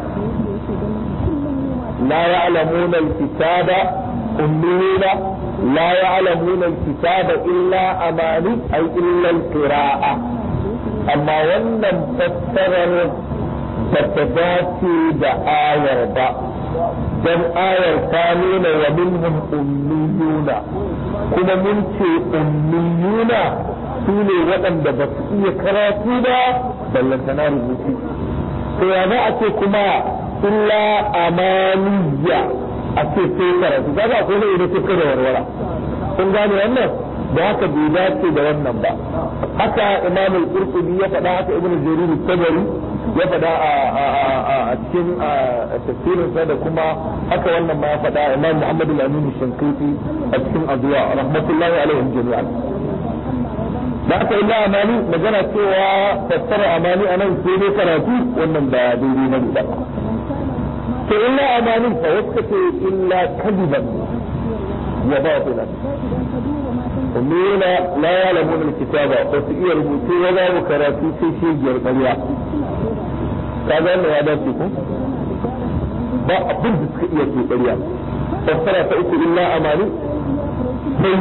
la ya'lamuna al-kitaba ummiyuna la ya'lamuna al-kitaba illa amani ay illa al-qira'a. amma wannan fassarar ba ta dace da ayar ba, dan ayar ta nuna wa minhum ummiyuna, kuma mun ce ummiyuna su ne waɗanda ba su iya karatu ba ballantana rubutu. to ya za a ce kuma illa amaniya a ce sai karatu, kaga akwai ne idan suka da warwara. kun gane wannan da haka bai dace da wannan ba. haka Imam al-Qurtubi ya faɗa, haka Ibn Jarir al-Tabari ya faɗa a cikin tafsirinsa, da kuma haka wannan ma ya faɗa Imam Muhammad al-Amin al-Shankiti a cikin Adwa rahmatullahi alaihim jami'an. da haka illa amani magana cewa fassara amani anan sai dai karatu, wannan ba daidai bane ba. to illa amani fa wacce ce illa kadiban wa batilan. ummiyuna la ya'lamuna al-kitaba ba su iya rubutu wa babu karatu sai shegiyar ƙarya. kaga wannan ya dace ko ba abin da suka iya ke ƙarya. fassara ta uku illa amani sai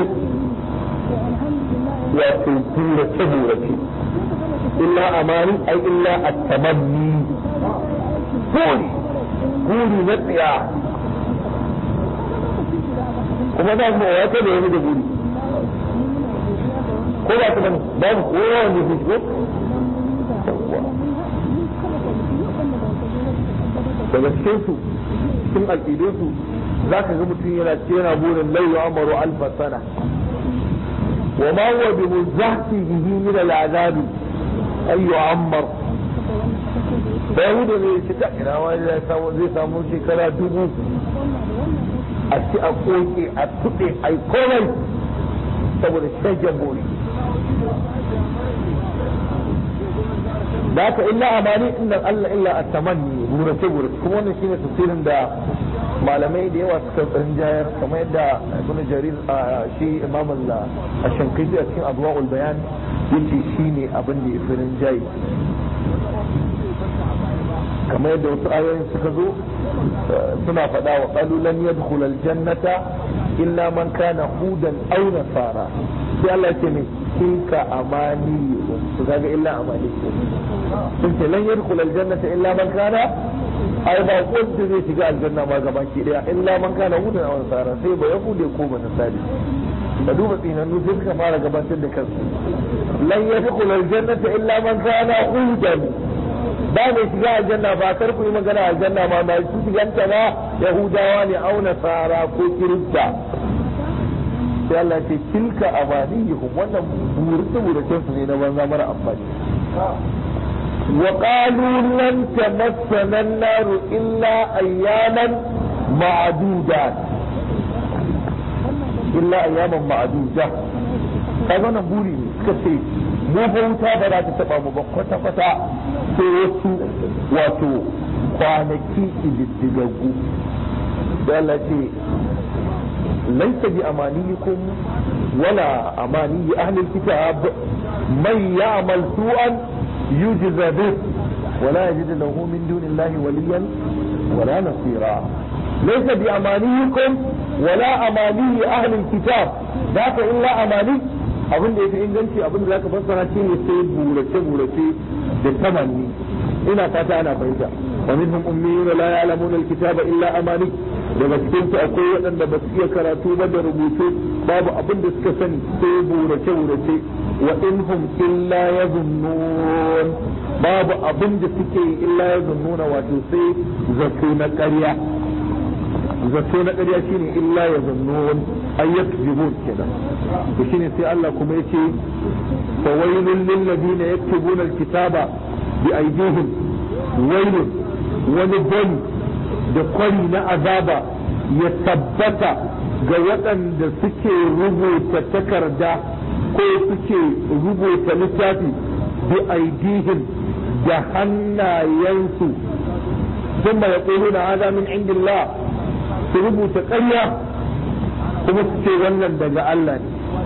wato burace illa amani ai illa at-tamanni, guri na tsiya. kuma za mu wata da wani da guri ko ba ta bane babu kowa wanda zai shigo. daga cikin su cikin alƙidun su za ka ga mutum yana burin lau amaru alfa sana wa ma huwa bi muzahtihi min al-azab ay yu'ammar. da yahudu ne shi ta ina wani zai samu shekara 1000 a ci a koke a tuɗe a yi komai saboda shagen bori. da haka illa amani inda Allah illa a tamanni burace kuma wannan shine tafsirin da malamai da yawa suka tsanjayar, kamar yadda Ibn Jarir shi Imam al-Shankiti a cikin Adwa'ul Bayan yace shine abin da ya fi rinjaye. kamar yadda wasu ayoyin suka zo suna faɗa wa qalu lan yadkhul aljannata illa man kana hudan aw nasara sai Allah ya ce ne tilka amani su kaga illa amani sun ce lan yadkhul aljannata illa man kana ai ba wanda zai shiga aljanna ma gaban ki daya illa man kana hudan aw nasara sai ba yahude ko ba nasari da duba tsinannu sai suka fara gabatar da kansu lan yadkhul aljannata illa man kana hudan ba mai shiga aljanna ba kar ku yi magana aljanna ma mai su shiganta ba yahudawa ne au nasara ko kirista sai Allah ce tilka amaniyuhum wannan burace su ne na banza mara amfani wa qalu lan tamassana an-nar illa ayyaman ma'dudat illa ayyaman ma'dudat kaga wannan buri ne suka ce mu fa wuta ba za ta taba mu ba kwata kwata sai wasu wato kwanaki ididdigaggu da Allah ce laisa bi amaniyikum wala amaniyi ahli alkitab man ya'mal su'an yujza bih wala yajid lahu min dunillahi waliyan wala nasira laisa bi amaniyikum wala amaniyi ahli alkitab zaka illa amani abin da yafi inganci abin da zaka fassara shine sai burace da tamanni ina fata ana fahimta wa minhum ummiyun la ya'lamuna alkitaba illa amani daga cikin su akwai waɗanda ba su iya karatu ba da rubutu babu abin da suka sani sai burace wa inhum illa yazunnun babu abin da suke illa yazunnuna wato sai zato na ƙarya shine illa yazunnun ayyakzibun kenan to shine sai Allah kuma yace fawailul lil ladina yaktubuna alkitaba bi aydihim wailun wani bani da kwari na azaba ya tabbata ga waɗanda suke rubuta takarda ko suke rubuta littafi bi aydihim da hannayensu ثم يقولون هذا من عند الله su rubuta ƙarya kuma su ce wannan daga Allah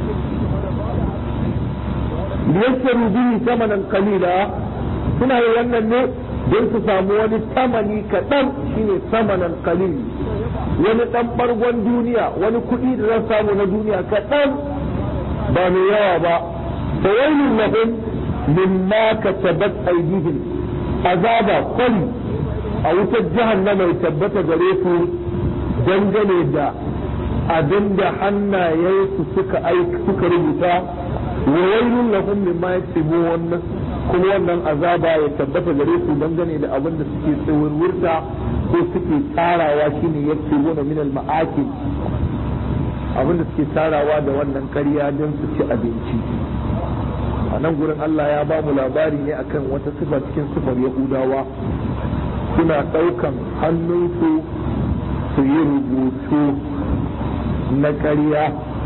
ne liyashtaru bihi thamanan qalila suna yi wannan ne don su samu wani tamani kaɗan shine thamanan qalil wani ɗan ɓargon duniya wani kuɗi da za samu na duniya kaɗan ba mai yawa ba fa wailun lahum mimma katabat aydihim azaba kwali a wutar jahannama ya tabbata gare su dangane da abin da hannayensu suka rubuta wa wailun lahum mimma yaktubun kuma wannan azaba ya tabbata gare su dangane da abin da suke tsawurwurta ko suke tsarawa shine yaktubuna min al-ma'akil abin da suke tsarawa da wannan ƙarya don su ci abinci a nan gurin Allah ya ba mu labari ne akan wata sifa cikin sifar Yahudawa suna ɗaukan hannunsu su yi rubutu na ƙarya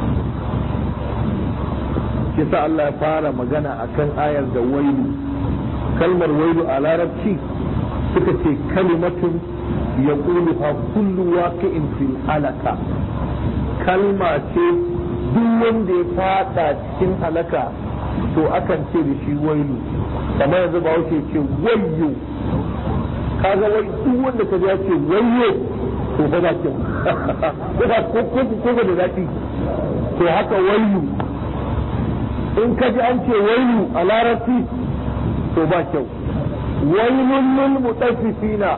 kisa Allah ya fara magana akan ayar da wailu kalmar wailu a larabci suka ce kalimatun ya ha kullu waqi'in fil halaka kalma ce duk wanda ya fada cikin halaka to akan ce da shi wailu kamar yanzu ba wuce ce wayyo kaga wai duk wanda ka ya ce wayyo to ba za ki ko da zaki to haka wailu in ka ji an ce wailu a larabci to ba kyau wailun lil mutaffifina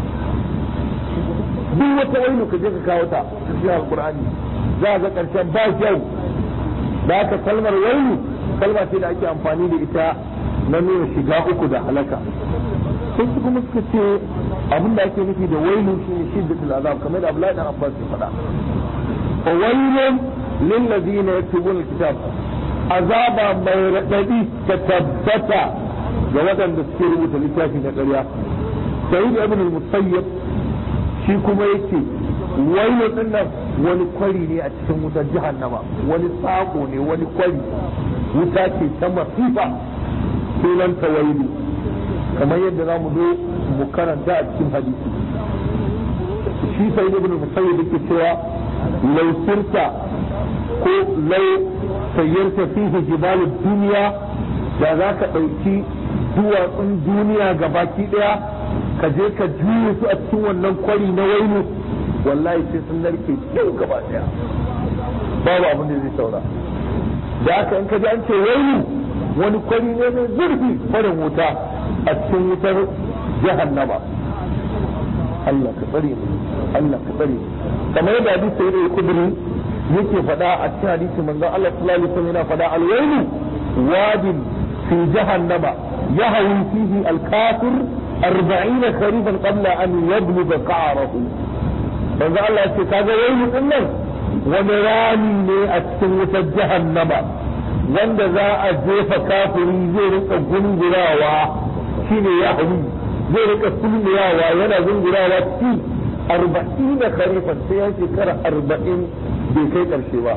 duk wata wailu ka je ka kawo ta cikin alqur'ani za ga karshen ba kyau da haka kalmar wailu kalma ce da ake amfani da ita na nuna shiga uku da halaka sai su kuma suka ce abin da ake nufi da wailu shi ne shiddatul azab kamar da Abdullahi dan Abbas ya faɗa wa wailun lil ladina yaktubuna alkitab azaba mai radadi ta tabbata ga waɗanda suke rubuta littafi na ƙarya sai da ibn al-musayyib shi kuma yake wailu din nan wani kwari ne a cikin wutar jahannama wani tsako ne wani kwari wuta ce ta masifa sunan tawailu kamar yadda za mu zo mu karanta a cikin hadisi shi sai ibn musayyib yake cewa law sirta ko law sayyarta fihi jibalud dunya da za ka ɗauki duwatsun duniya gabaki ɗaya ka je ka juye su a cikin wannan kwari na wailu wallahi sai sun narke yau gaba daya babu abin da zai saura da haka in ka ji an ce wailu wani kwari ne mai zurfi farin wuta a cikin wutar jahannama Allah ka tsare mu Allah ka tsare mu kamar yadda hadisi sai da kudri yake faɗa a cikin hadisi manzon Allah sallallahu alaihi wasallam yana faɗa alwailu wadin fi jahannama yahwi fihi al-kafir 40 kharifan qabla an yablugha qa'rahu manzon Allah ya ce kaga wailu din nan wani rami ne a cikin wutar jahannama wanda za a jefa kafiri zai rika gungurawa shine yahwi zai rika sulmiyawa yana gungurawa ci 40 kharifan sai ya shekara 40 bai kai karshe ba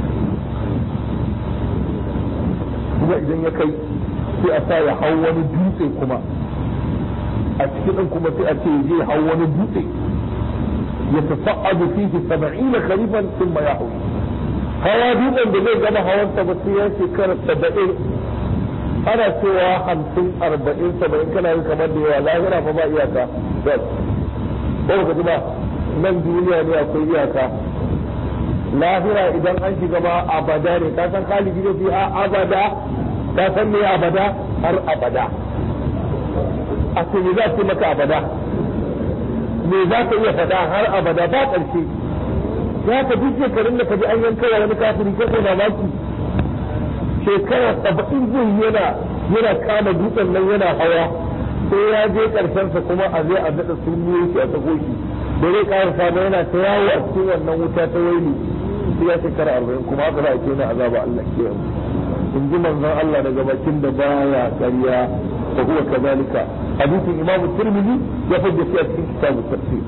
kuma idan ya kai sai a sa ya hau wani dutse kuma a cikin kuma sai a ce zai hau wani dutse ya tafa'adu fihi 70 kharifan thumma yahwi hawa dutsen da zai gama hawan ta ba sai ya shekara 70 ana cewa 50 40 70 kana yin kamar da yawa lahira fa ba iyaka ba ka ji ba nan duniya ne akwai iyaka lahira idan an shiga ba abada ne ka san khalidi ne fi abada ka san me abada har abada a ce me za ce maka abada me za ka iya faɗa har abada ba ƙarshe ya ka duk shekarun da ka ji an yanka wa wani kafiri kai na maki shekara 70 zai yana kama dutsen nan yana hawa sai ya je ƙarshensa kuma a zai a daɗa sunniyoyi shi a tsago shi da zai ƙarasa ba yana ta yawo a cikin wannan wuta ta waili sai ya shekara 40 kuma haka za a ce na azaba Allah ke yi in ji manzon Allah daga bakin da baya ƙarya fa huwa kazalika hadisin Imam Tirmidhi ya fadda shi a cikin kitabut tafsir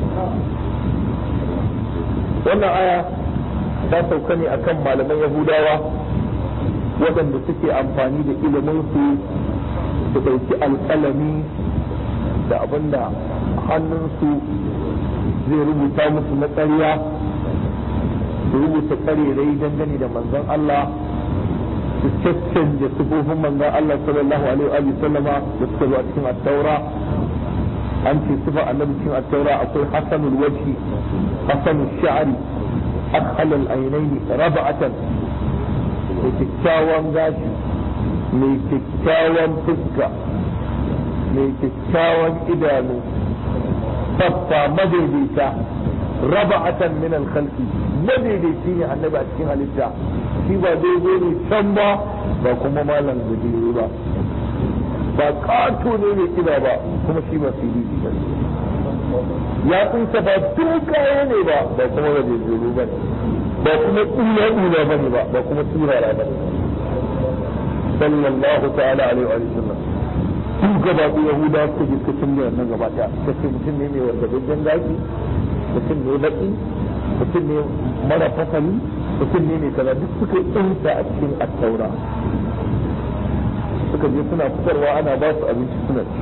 wannan aya ta sauka ne akan malaman Yahudawa waɗanda suke amfani da ilimin su su ɗauki alƙalami da abinda hannunsu zai rubuta musu na ƙarya su rubuta ƙarerai dangane da manzon Allah su caccanje sifofin manzon Allah sallallahu alaihi wa sallama da suka zo a cikin at-taura an ce sifa annabi cikin at-taura akwai hasanul wajhi hasanul sha'ri akhalul aynaini rab'atan mai kyakkyawan gashi mai kyakkyawan fuska mai kyakkyawan idanu saffa madaidaita raba'atan min al-khalqi madaidaici ne annabi a cikin halitta shi ba daidai ne can ba ba kuma malam gudure ba ba kato ne mai kida ba kuma shi ba fili ba ya tsinsa ba tukaye ne ba ba kuma gajejjeru ba ba kuma tsula ba ne ba kuma turara ba ne sallallahu ta'ala alaihi wa sallam su gaba da yahuda su ji cikin ne wannan gaba ta kace mutum ne mai wanda dajjan zaki mutum ne baki mutum ne mara fasali mutum ne mai kaza duk suka tsinta a cikin at-taura suka je suna fitarwa ana ba su abinci suna ci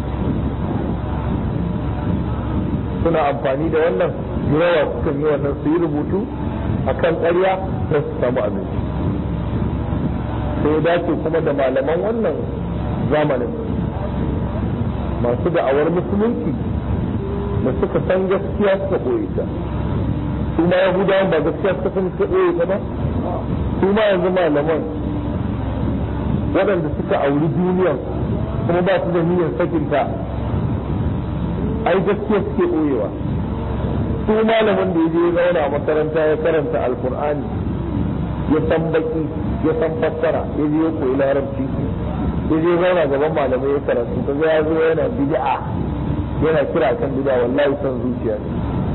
suna amfani da wannan yawa sukan yi wannan su yi rubutu akan ƙarya don su samu abinci sai ya dace kuma da malaman wannan zamanin masu da'awar musulunci da suka san gaskiya suka ɓoye ta su ma yahudawan ba gaskiya suka san suka ɓoye ta ba su ma yanzu malaman waɗanda suka auri duniyan kuma ba su da niyyar sakinta ai gaskiya suke ɓoyewa su malamin da ya je ya zauna a makaranta ya karanta alkur'ani ya san baki ya san fassara ya je ya koyi larabci ya je zauna gaban malamai ya karatu kaga ya zo yana bid'a yana kira kan bid'a wallahi san zuciya ne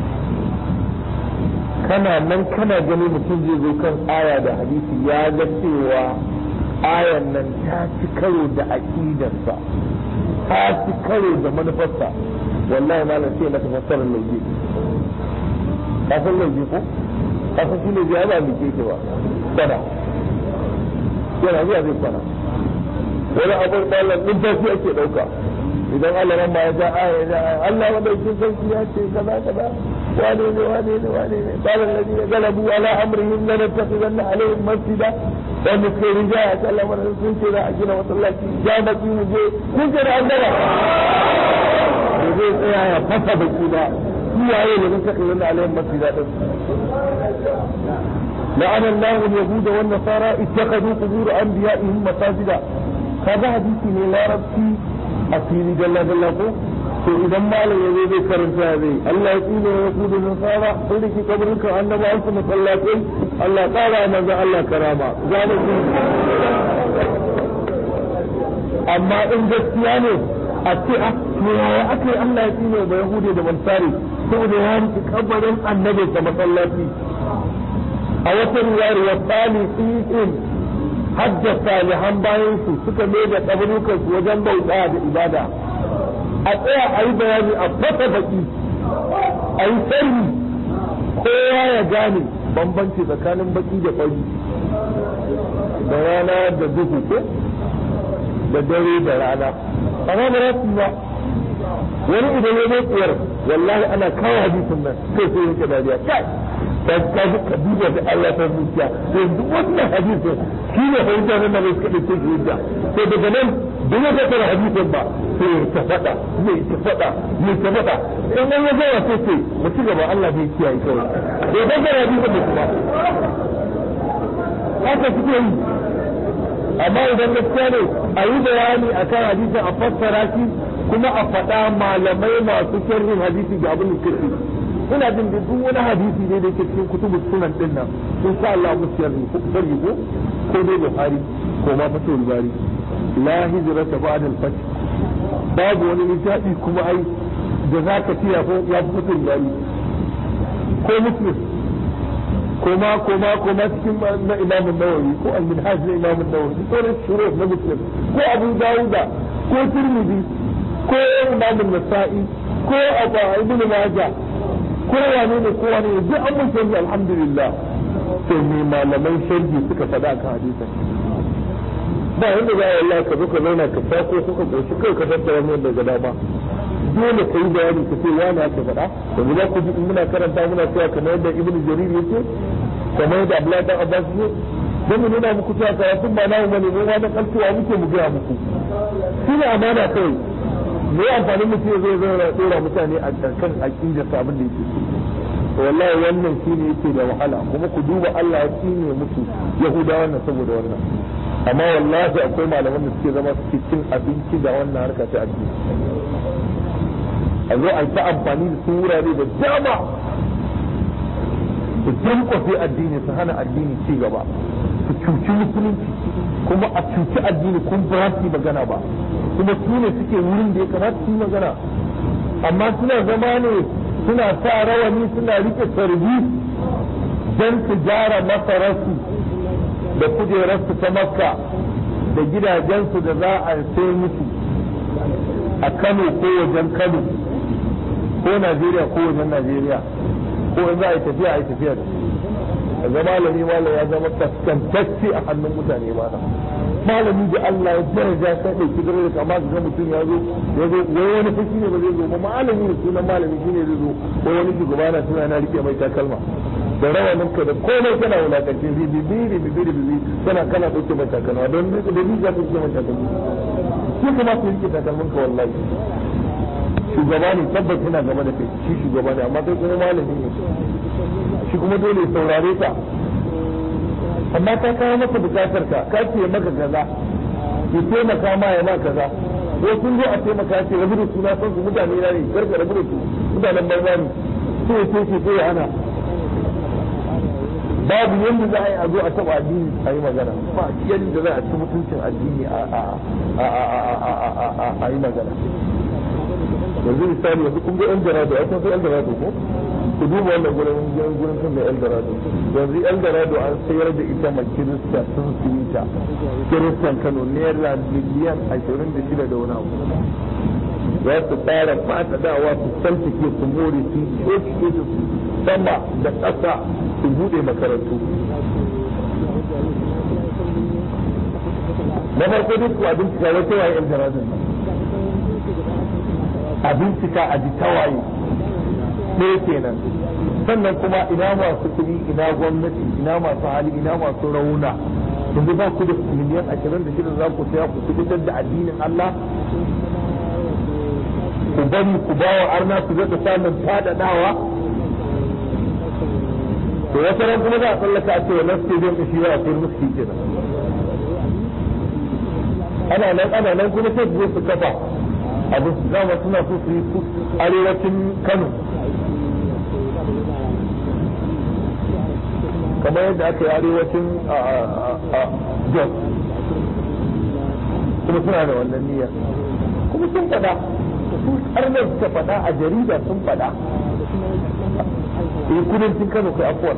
kana nan kana gani mutum zai zo kan aya da hadisi ya ga cewa ayan nan ta ci karo da aqidarsa ta ci karo da manufarsa wallahi malam sai maka fassarar lauje ka san lauje ko ka san shi lauje ya ba mu ke ba sada yana zuwa zai kwana wani abin malam din tafi ake dauka idan Allah ran ma ya ja aya ya Allah wanda yake sarki ya ce kaza kaza wane ne qala alladhina galabu ala amrihim lanattakhidanna alaihim masjida wanda suka rija ya ce Allah mana sun ce za a gina masallaci ya baki mu je kun ce da an gaba zai tsaya ya fasa baki ba iyaye ne suka kai wannan alayhi masjida din la'ana Allah al-yahuda wan nasara ittakhadhu qubur anbiya'ihim masajida kaga hadisi ne larabci a fili dalla dalla ko to idan malam ya zai karanta zai Allah ya tsine ya kudu nasara sai da ki kabarin ka annabawan su masallatai Allah kara manzo Allah karama zalimi amma in gaskiya ne a ce a to yaya aka yi Allah ya tsine ba Yahudi da Mansari saboda ya riki kabarin annabi da masallaci a wata riwayar ya tsali fi'in hajja salihan bayan su suka mai da kabarukan su wajen bauta da ibada a tsaya a yi bayani a fata baki a yi sarri kowa ya gane bambanci tsakanin baki da fari da rana da duhu ko da dare da rana amma ba su ba wani idan ya zai tsayar wallahi ana kawo hadisin nan sai sai yake dariya kai ka duba da Allah ta zuciya yanzu wannan hadisin shi ne fahimta nan da suka dace shi hujja sai daga nan da ya ga hadisin ba sai ta fada in an ya zo sai ce mu ci gaba Allah zai kiyaye kawai da ga hadisin da kuma haka suke yi amma idan gaskiya ne a yi bayani akan hadisin a fassara shi kuma a faɗa malamai masu sharhin hadisi ga abin da kake ina jin da duk wani hadisi ne da yake cikin kutubu sunan din nan insha Allah mu sharhi ko sharhi ko dai Bukhari ko ma fatul bari la hijrata ba'da al-fath babu wani littafi kuma ai da zaka tiya ko ya fatul bari ko muslim ko ma cikin na Imam an-Nawawi ko al-Minhaj na Imam an-Nawawi ko shuruf na Muslim ko Abu Dawud ko Tirmidhi ko Imam an-Nasa'i ko Ibn Majah ko wane ne duk an mun sharhi alhamdulillah to ne malaman sharhi suka faɗa kan hadisin ba yanda za a Allah ka zo ka zauna ka sako kuka goshi kai ka tattara mun daga dama dole ka yi bayani ka ce wani aka faɗa yanzu za ku ji in muna karanta muna cewa kamar yadda Ibn Jarir yake kamar yadda Abdullahi dan Abbas ne dan mu nuna muku cewa karatun ba namu bane mu ma na kaltuwa muke mu gaya muku shine amana kai me amfanin mutum zai zo ya dora mutane a kan aqidar sa abin da yake to wallahi wannan shine yake da wahala kuma ku duba Allah ya tsine musu Yahudawa wannan saboda wannan amma wallahi akwai malaman da suke zama suke cin abinci da wannan harka ta addini a zo a ta amfani da su wurare da dama su jankwafe addini su hana addini ci gaba su cuci musulunci kuma a cuci addini kun ba su magana ba kuma su ne suke wurin da ya kamata su yi magana amma suna zama ne suna sa rawani suna rike sarbi don su gyara masararsu da kujerarsu ta makka da gidajensu da za a sai musu a Kano ko wajen Kano ko Najeriya ko wajen Najeriya ko in za a yi tafiya a yi tafiya da zama malami ya zama kaskantacce a hannun mutane ba malami da Allah ya daraja sai da kidare da kamar ga mutum ya zo wai wani fushi ne ba zai zo ba malami ne sunan malami shine zai zo ko wani shugaba na suna na rike mai takalma da rawanin ka da komai kana wulakance bibi kana dauke mai takalma don da ni za ka dauke mai takalma shi kuma su rike takalmin ka wallahi shugaba ne tabbas yana gaba da kai shi shugaba ne amma kai kuma malami ne shi kuma dole ya saurare ka amma ka kawo maka bukatar ka ce maka kaza ya taimaka ma ya ma kaza ko sun zo a taimaka ce rabu da suna son su mutane na ne karka rabu da su mutanen banza ne sai ya ya hana babu yadda za a yi a zo a taɓa addini a yi magana ba yadda za a ci mutuncin addini a yi magana yanzu misali yanzu kun ga Eldorado a kun san Eldorado ko ku duba wannan gurin kan mai Eldorado yanzu Eldorado an sayar da ita ma Kirista sun siyi ta Kiristan Kano naira miliyan 26 da wani abu za su fara fata dawa su tantake su more su ce su sama da ƙasa su bude makarantu na farko duk ku abin cika wata waye Eldorado a bincika a ji tawaye ɗaya kenan sannan kuma ina masu kuɗi ina gwamnati ina masu hali ina masu rauna yanzu ba ku da miliyan 26 za ku saya ku fitar da addinin Allah ku bari ku ba wa arna su zata samun fadadawa to wata ran kuma za a tsallaka a cewa na stadium da shi za a kai musu kenan ana nan kuma sai su zo su kafa abu su dama suna so su yi arewacin Kano kamar yadda aka yi arewacin Jos kuma suna da wannan niyya kuma sun faɗa su arnar suka faɗa a jarida sun faɗa kudancin Kano kai afuwar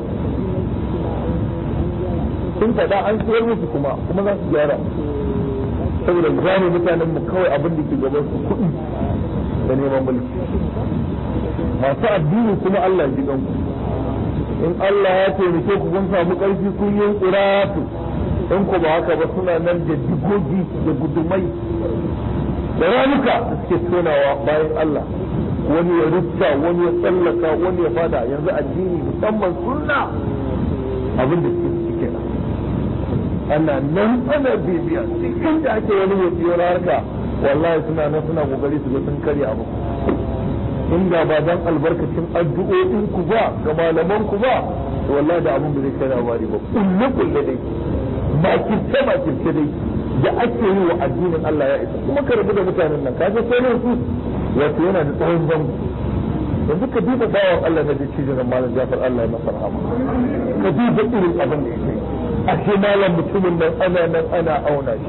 sun faɗa an tsayar musu kuma za su gyara saboda gane mutanen mu kawai abin da ke gaban su kuɗi da neman mulki masu addini kuma Allah ji ganku in Allah ya taimake ku kun samu ƙarfi kun yi ƙuratu in ku ba haka ba suna nan da digogi da gudumai da ramuka da suke tonawa bayan Allah wani ya rufta wani ya tsallaka wani ya fada yanzu addini musamman sunna abin da suke cike ana nan ana bibiya cikin da ake wani motsi harka wallahi suna nan suna kokari su ga sun karya abu inda ba dan albarkacin addu'o'in ku ba ga malaman ku ba to wallahi da abun da zai kai labari ba kulle dai makirce dai da ake yi wa addinin Allah ya isa kuma ka rabu da mutanen nan kaje sai su wato yana da tsawon zango yanzu ka duba bawan Allah na da cijin malam Jafar Allah ya masa rahama ka duba irin abin da yake ashe malam mutumin nan ana auna shi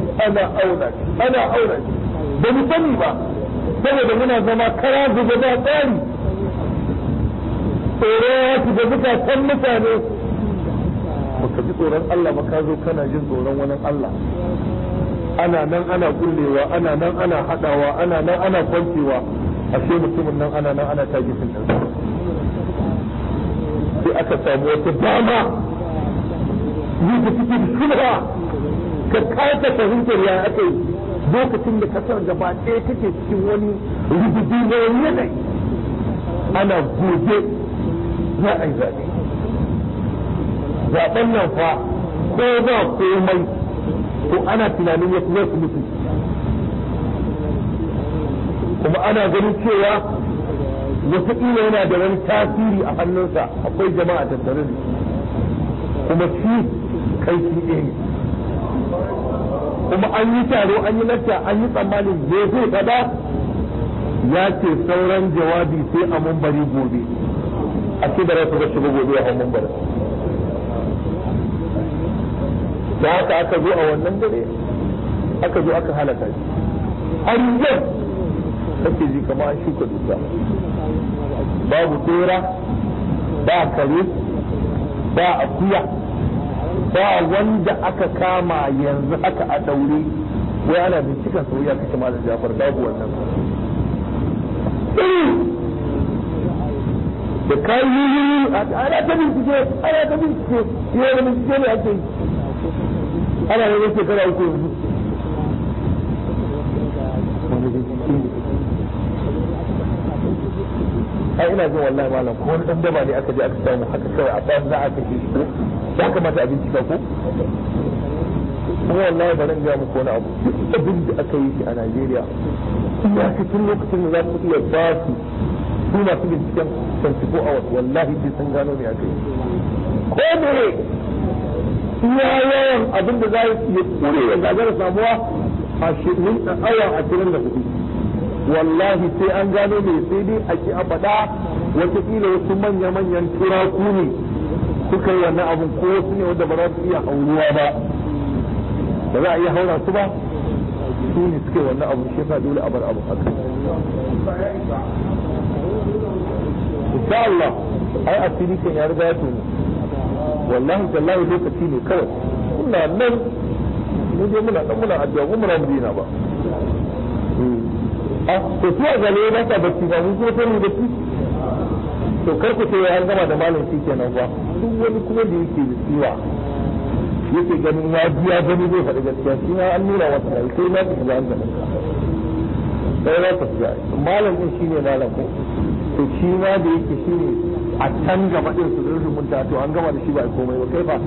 ba mu sani ba saboda muna zama kara zuba ba tsari tsoro ya shiga zukatan mutane baka ji tsoron Allah ba ka zo kana jin tsoron wani Allah ana nan ana kullewa ana nan ana hadawa ana nan ana kwancewa ashe mutumin nan ana nan ana tage sun sai aka samu wata dama yi da cikin shubha ka kasa fahimtar ya aka yi lokacin da kasar gaba ɗaya take cikin wani rubutu na yanayi ana gobe za a yi zaɓe zaɓen nan fa ko ba komai ko ana tunanin ya kuma su mutu kuma ana ganin cewa wataƙila yana da wani tasiri a hannunsa akwai jama'a tattare da kuma shi kai shi ɗaya kuma an yi taro an yi lacca an yi tsammanin zai kada ya ce sauran jawabi sai a mumbari gobe a ce da rasu da shiga gobe a mumbari da haka aka zo a wannan dare aka zo aka halaka shi har yau kake ji kamar an shuka dusa babu tsera ba kare ba akuya ba wanda aka kama yanzu aka a daure wai ana binciken soyayya kace malam Jafar babu wannan da kayi ana ta bincike yau da bincike ne ake yi ana yin shekara uku yanzu ai ina jin wallahi malam ko wani dan daba ne aka je aka samu haka kawai a bayan za a kashe shi ya kamata a bincika ko kuma wallahi ba nan ga muku wani abu abin da aka yi shi a Najeriya ya cikin lokacin da za ku iya ba su masu binciken 24 hours wallahi sai sun gano me aka yi ko ne iya yawan abin da za ya kure ya gagara samuwa a shirin awa 24 wallahi sai an gano me sai dai a ki a faɗa wataƙila wasu manya-manyan turaku ne suka yi wannan abin ko wasu ne wanda ba za su iya hauruwa ba za a iya haura su ba su ne suka yi wannan abu shi yasa dole a bar abu haka insha Allah ai asiri kan ya riga ya tono wallahi tallahi lokaci ne kawai muna nan mu je muna addu'a mu muna Madina ba to su a gane ba ta bacci ba mun ko sai bacci to kar ku ce an gama da malam shi kenan ba duk wani kuma da yake da tsiwa yake ganin ya ji ya gani zai faɗi gaskiya shi ma an nuna masa sai sai na tafi an gaba sai na tafi malam din shine malam ko to shi ma da yake shine a can gaba din su rubuta to an gama da shi ba komai ba kai ba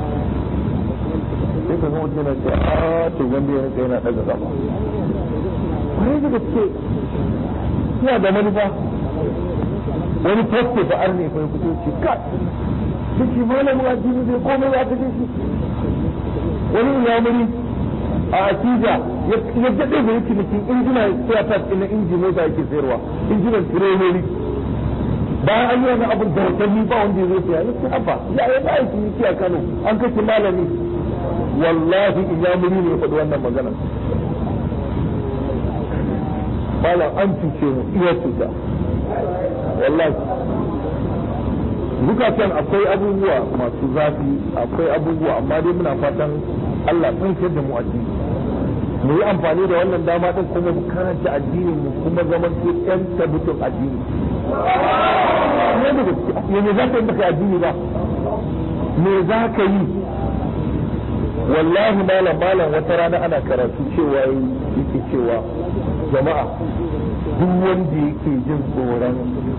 sai ka ga mutum na ce to wanda yana daga gaba kai da gaske suna da manufa. Wani fasto fa arne fa ya fito ce ka shi malamin addini zai komai ya kashe shi. Wani inyamuri a Akija ya daɗe da yake cikin injina theaters na inji mota yake sayarwa, injinan tireloli. Bayan an yi wani abin da watanni ba wanda ya zo saya, ya ce haba ya yi ba aiki yake a Kano an kashe malami. Wallahi inyamuri ne ya faɗi wannan magana. Malam an cuce mu iya cuta. Wallahi. Zukatan akwai abubuwa masu zafi, akwai abubuwa amma dai muna fatan Allah tsinke da mu addini. Mu yi amfani da wannan dama din kuma mu karanta addinin mu kuma zaman su ƴan tabbatun addini. Me za ka yi baka addini ba? Me za ka yi? Wallahi malam wata rana ana karatu cewa yake cewa jama'a duk wanda yake jin tsoron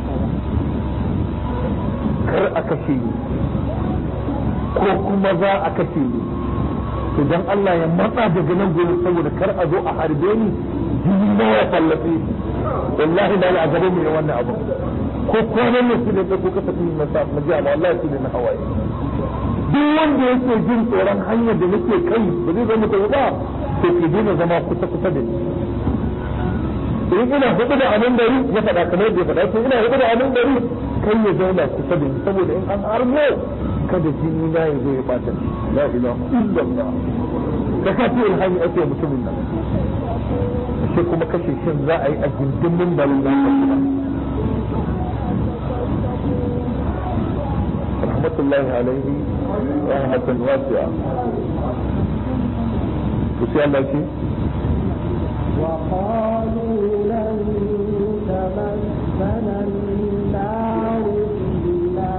kar a kashe ni ko kuma za a kashe ni idan Allah ya matsa daga nan gurin saboda kar a zo a harbe ni jini na ya fallafe wallahi da a gaban mu ne wannan abu ko kwanan ne su ne ko ka tafi na sa na ji wallahi su ne na hawaye duk wanda yake jin tsoron hanyar da nake kai ba zai zama ta ba to ke dena zama kusa da ni in ina hudu da abin gari ya faɗa kamar da ya faɗa to ina hudu da abin gari kai ya zauna kusa da ni saboda in an harmo kada jini na ya zo ya bata la ilaha illallah da ka ce ilhami ake mutumin nan shi kuma kashe shin za a yi a gindin balin da rahmatullahi alaihi rahmatan wasi'a to sai Allah ce وقالوا لن تمسنا النار إلا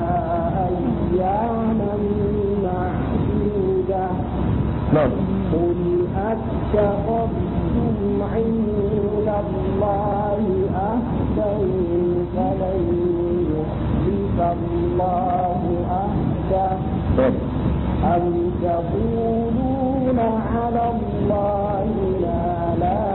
أياما معدودة قل أتخذتم عند الله عهدا فلن يخلف الله عهده أم تقولون على الله لا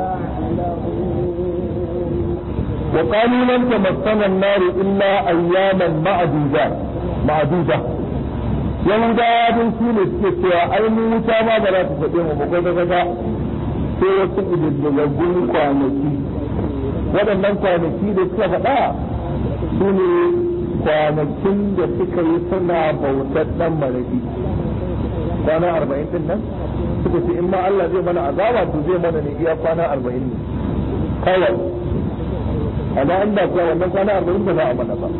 تعلمون وقالوا لن تمسنا النار إلا أياما معدودة Yahudawa sun su ne suke cewa ai mu wuta ma ba za ta faɗe mu ba kwata-kwata sai wasu ƙididdigaggun kwanaki. Waɗannan kwanaki da suka faɗa su ne kwanakin da suka yi suna bautar ɗan maraki. Kwana 40 ɗin nan suka ce in ma Allah zai mana azaba to zai mana ne iya kwana 40 ne. Kawai. Amma an da kuwa wannan kwana 40 ba za a mana ba.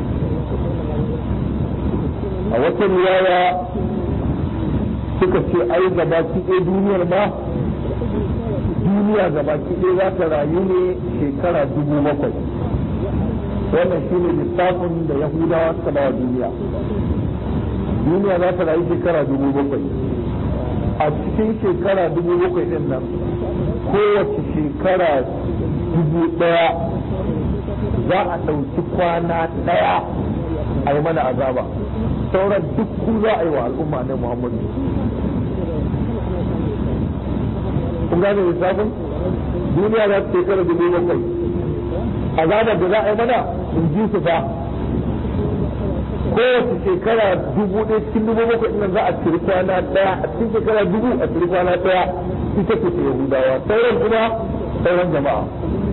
A wata riwaya suka ce ai gabaki ɗaya duniyar ma duniya gabaki ɗaya za ta rayu ne shekara 7,000 wannan shi ne lissafin da Yahudawa suka ba wa duniya za ta rayu shekara 7,000 a cikin shekara 7,000 ɗin nan kowace shekara 1,000 za a ɗauki kwana ɗaya a yi mana azaba sauran duk ku za a yi wa al'umma ne Muhammadu. Kun gane lissafin? Duniya za ta shekara 7,000. Azabar da za a yi mana in ji su fa. Kowace shekara 1,000 cikin 7,000 nan za a ciri kwana ɗaya a cikin shekara 1,000 a ciri kwana ɗaya ita ce ta Yahudawa. Sauran kuma sauran jama'a.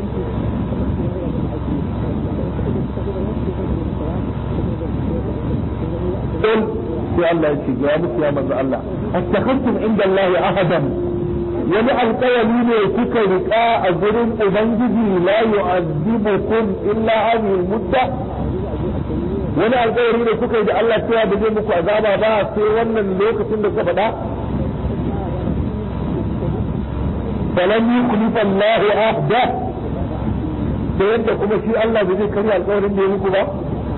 قل يا الله يشيك يا مس يا مز الله اتخذتم عند الله عهدا wani alƙawari ne kuka riƙa a gurin ubangiji la yu'azzibukum illa hadhihi mudda wani alƙawari ne kuka yi da Allah cewa ba zai muku azaba ba sai wannan lokacin da kuka faɗa falam yukhlifa Allah ahda da yadda kuma shi Allah bai zai karya alƙawarin da ya muku ba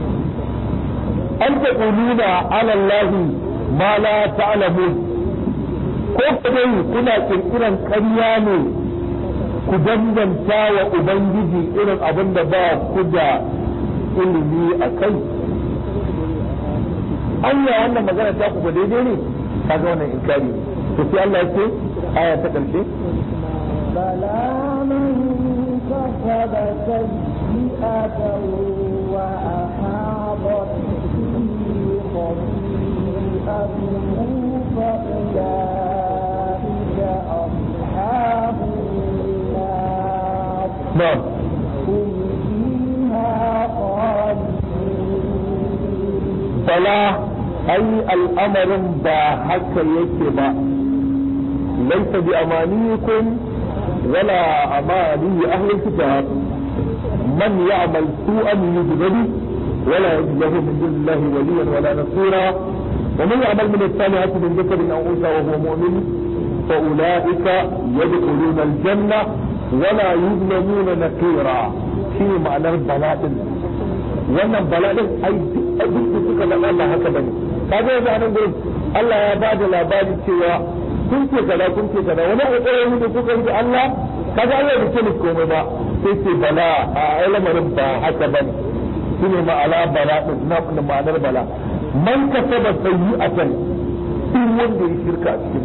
an taquluna ala Allah ma la ta'lamun ko dai kuna kirkiran ƙarya ne ku danganta wa ubangiji irin abin da ba ku da ilimi a kai Allah wannan magana ta ku ba daidai ne kaga wannan inkari to sai Allah yake aya ta karshe بلى من كسب سيئة وأحاطت به خطيئته فأولئك أصحاب النار نعم هم فيها خالدون. فلا أي الأمر باحك يكبا ليس بأمانيكم ولا أماني أهل الكتاب من يعمل سوءا يجد به ولا يجد له من دون الله وليا ولا نصيرا ومن يعمل من الصالحات من ذكر أو أنثى وهو مؤمن فأولئك يدخلون الجنة ولا يظلمون نقيرا. شنو معنى البلاء؟ wannan bala'in ai duk da suka zama Allah haka bane kaga yanzu anan gurin Allah ya bada labari cewa kun ce kaza wani kokarin da kuka yi Allah kaga Allah bai ce muku komai ba sai ce bala a lamarin ba haka bane shine ma'ana bala'in na ma'anar bala man kasaba sayyi'atan duk wanda ya shirka cikin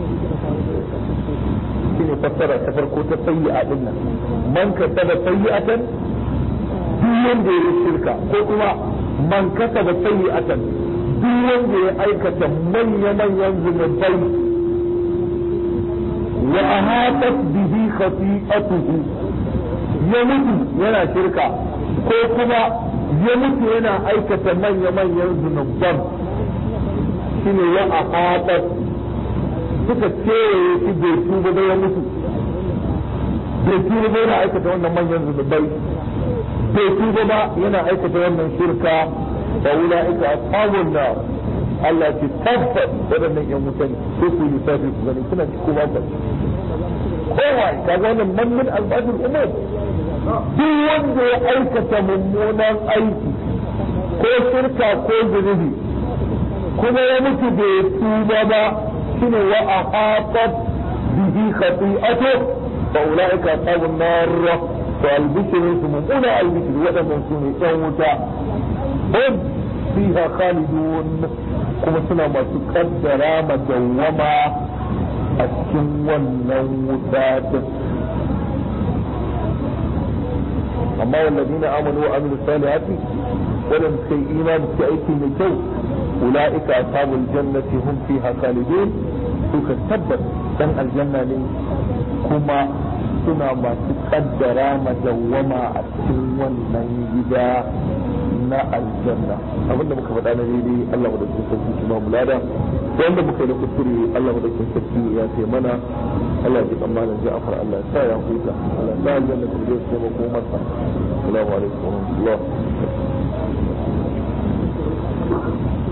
shine fassara ta farko ta sayyi'a din nan man kasaba sayyi'atan duk wanda ya shirka ko kuma man kasaba sayyi'atan duk wanda ya aikata manyan zunubai wa ahatat bihi khati'atuhu ya mutu yana shirka ko kuma ya mutu yana aikata manyan zunuban shine ya ahatat suka kewaye shi bai tuba ba ya mutu bai tuba ba yana aikata wannan manyan zunubai bai tuba ba yana aikata wannan shirka wa ulaika ashabun nar Allah ce tabbas waɗannan ƴan wuta ne sai ku yi sabi ku gani suna ci kowa ba kowa kaga wannan mammin albadul umar duk wanda ya aikata mummunan aiki ko shirka ko zunubi kuma ya mutu bai tuba ba shine wa ahatat bihi khati'atu fa ulaika ashabun nar to albishirin su mummuna albishir waɗannan su ne ƴan wuta hum fiha khalidun kuma suna masu kaddara madawwama a cikin wannan wuta din amma walladina amanu wa amilu salihati wadanda suka yi imani su aiki mai kyau ulaika ashabul jannati hum fiha khalidun suka tabbata dan aljanna ne kuma suna masu kaddara madawwama a cikin wannan gida na aljanna abinda muka faɗa na daidai Allah mu da cikin sarki shi ba mu lada wanda muka yi da kuskure Allah mu da cikin sarki ya ce mana Allah ya ji tsammanin Ja'far Allah ya sa ya huta Allah ya sa aljanna ta je sai mako masa assalamu alaikum wa rahmatullah